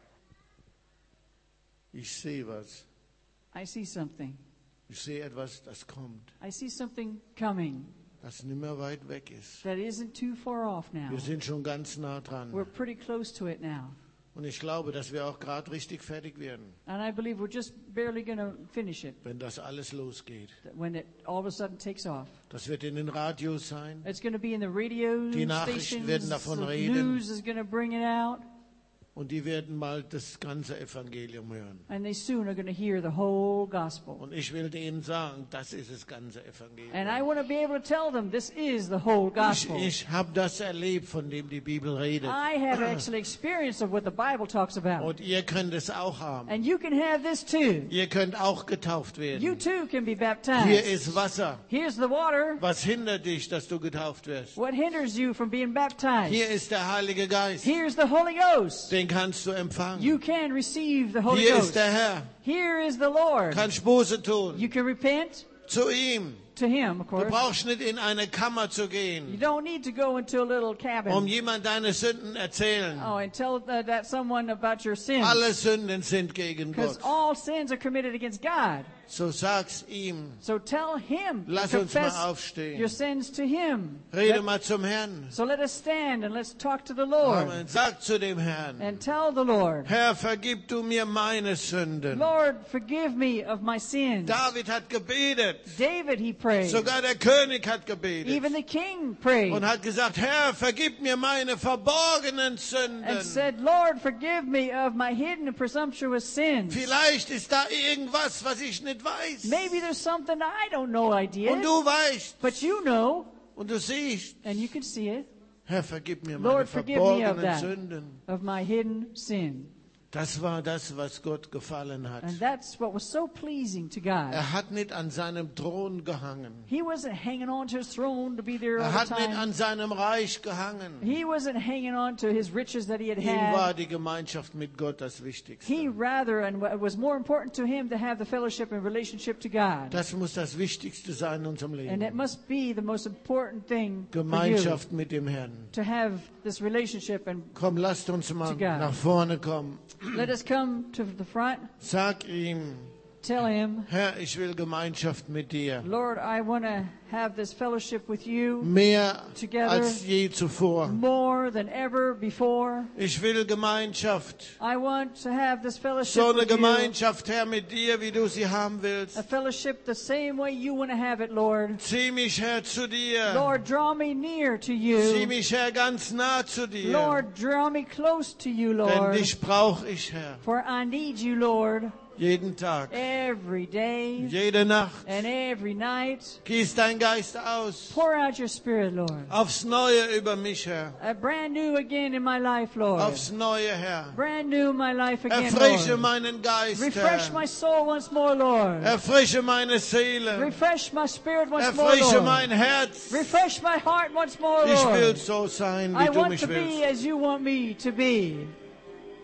Ich sehe was. I see something. Ich sehe etwas, das kommt, I see something coming das nimmer weit weg ist. that isn't too far off now. Wir sind schon ganz nah dran. We're pretty close to it now. Und ich glaube, dass wir auch gerade richtig fertig werden, And I believe we're just barely going to finish it wenn das alles losgeht. when it all of a sudden takes off. Das wird in den Radios sein. It's going to be in the radio Die Nachrichten stations. werden davon The reden. news is going to bring it out. Und die werden mal das ganze Evangelium hören. And they soon are going to hear the whole gospel. Und ich will denen sagen, das ist das ganze Evangelium. And I want to be able to tell them this is the whole gospel. Ich habe das erlebt, von dem die Bibel redet. I have actually experienced of what the Bible talks about. Und ihr könnt es auch haben. And you can have this too. Ihr könnt auch getauft You werden. too can be Hier baptized. ist Wasser. Here's the water. Was hindert dich, dass du getauft wirst? What hinders you from being baptized? Hier ist der Heilige Geist. Here's the Holy Ghost. Den kannst du empfangen. You can receive the Holy Hier ist Ghost. der Herr. Here is the Lord. Kannst Buße tun. You can repent Zu ihm. to Him, of Du course. brauchst nicht in eine Kammer zu You gehen, don't need to go into a little cabin. jemand deine Sünden erzählen. Oh, and tell that someone about your sins. Alle Sünden sind gegen Because Gott. all sins are committed against God. So sag's ihm. So tell Him. Lass and uns mal confess aufstehen. your sins to Him. Rede mal zum Herrn. So let us stand and let's talk to the Lord. Amen. Sag zu dem Herrn. And tell the Lord, Herr, vergib du mir meine Sünden. Lord, forgive me of my sins. David hat gebetet. David, he prayed. Sogar der König hat gebetet. Even the king prayed. Und hat gesagt, Herr, vergib mir meine verborgenen Sünden. And said, Lord, forgive me of my hidden and presumptuous sins. Vielleicht ist da irgendwas, was ich nicht weiß. Maybe there's something I don't know idea. Und du weißt. But you know, Und du siehst. and you can see it, Herr, vergib mir meine Lord, forgive me of verborgenen that. Sünden. of my hidden sin. Das war das, was Gott gefallen hat. And that's what was so pleasing to God. Hat nicht an seinem Thron gehangen. He wasn't hanging on to his throne to be there all Hat the nicht time. an seinem Reich gehangen. He wasn't hanging on to his riches that he had Ihm war had. die Gemeinschaft mit Gott das Wichtigste. He rather, and it was more important to him to have the fellowship and relationship to God. Das muss das Wichtigste sein in unserem And it Leben. must be the most important thing for you, Gemeinschaft mit dem Herrn. to have this relationship. And Komm, lasst uns mal To God. nach vorne kommen. let us come to the front. Sag ihm, Tell him, Herr, ich will Gemeinschaft mit dir. Lord, I want to have this fellowship with you Mehr Together. als je zuvor. more than ever before. Ich will Gemeinschaft. I want to have this fellowship So eine with you. Gemeinschaft, Herr, mit dir, wie du sie haben willst. A fellowship the same way you want to have it, Lord. Zieh mich, Herr, zu dir. Lord, draw me near to Zieh you. mich, Herr, ganz nah zu dir. Lord, draw me close to you, Denn Lord. dich brauche ich, Herr. For I need you, Lord, Jeden Tag, every day jede Nacht. and every night. Gieß dein Geist aus. Pour out your Spirit, Lord. Aufs Neue über mich, Herr. Brand new again in my life, Lord. Aufs Neue, Herr. Brand new in my life again, Erfrische Lord. meinen Geist, Refresh Herr. my soul once more, Lord. Erfrische meine Seele. Refresh my spirit once more, Erfrische Lord. mein Herz. Refresh my heart once more, Ich will Lord. so sein, I wie du want mich to be willst. as you want me to be.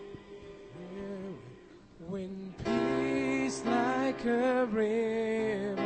When peace like a river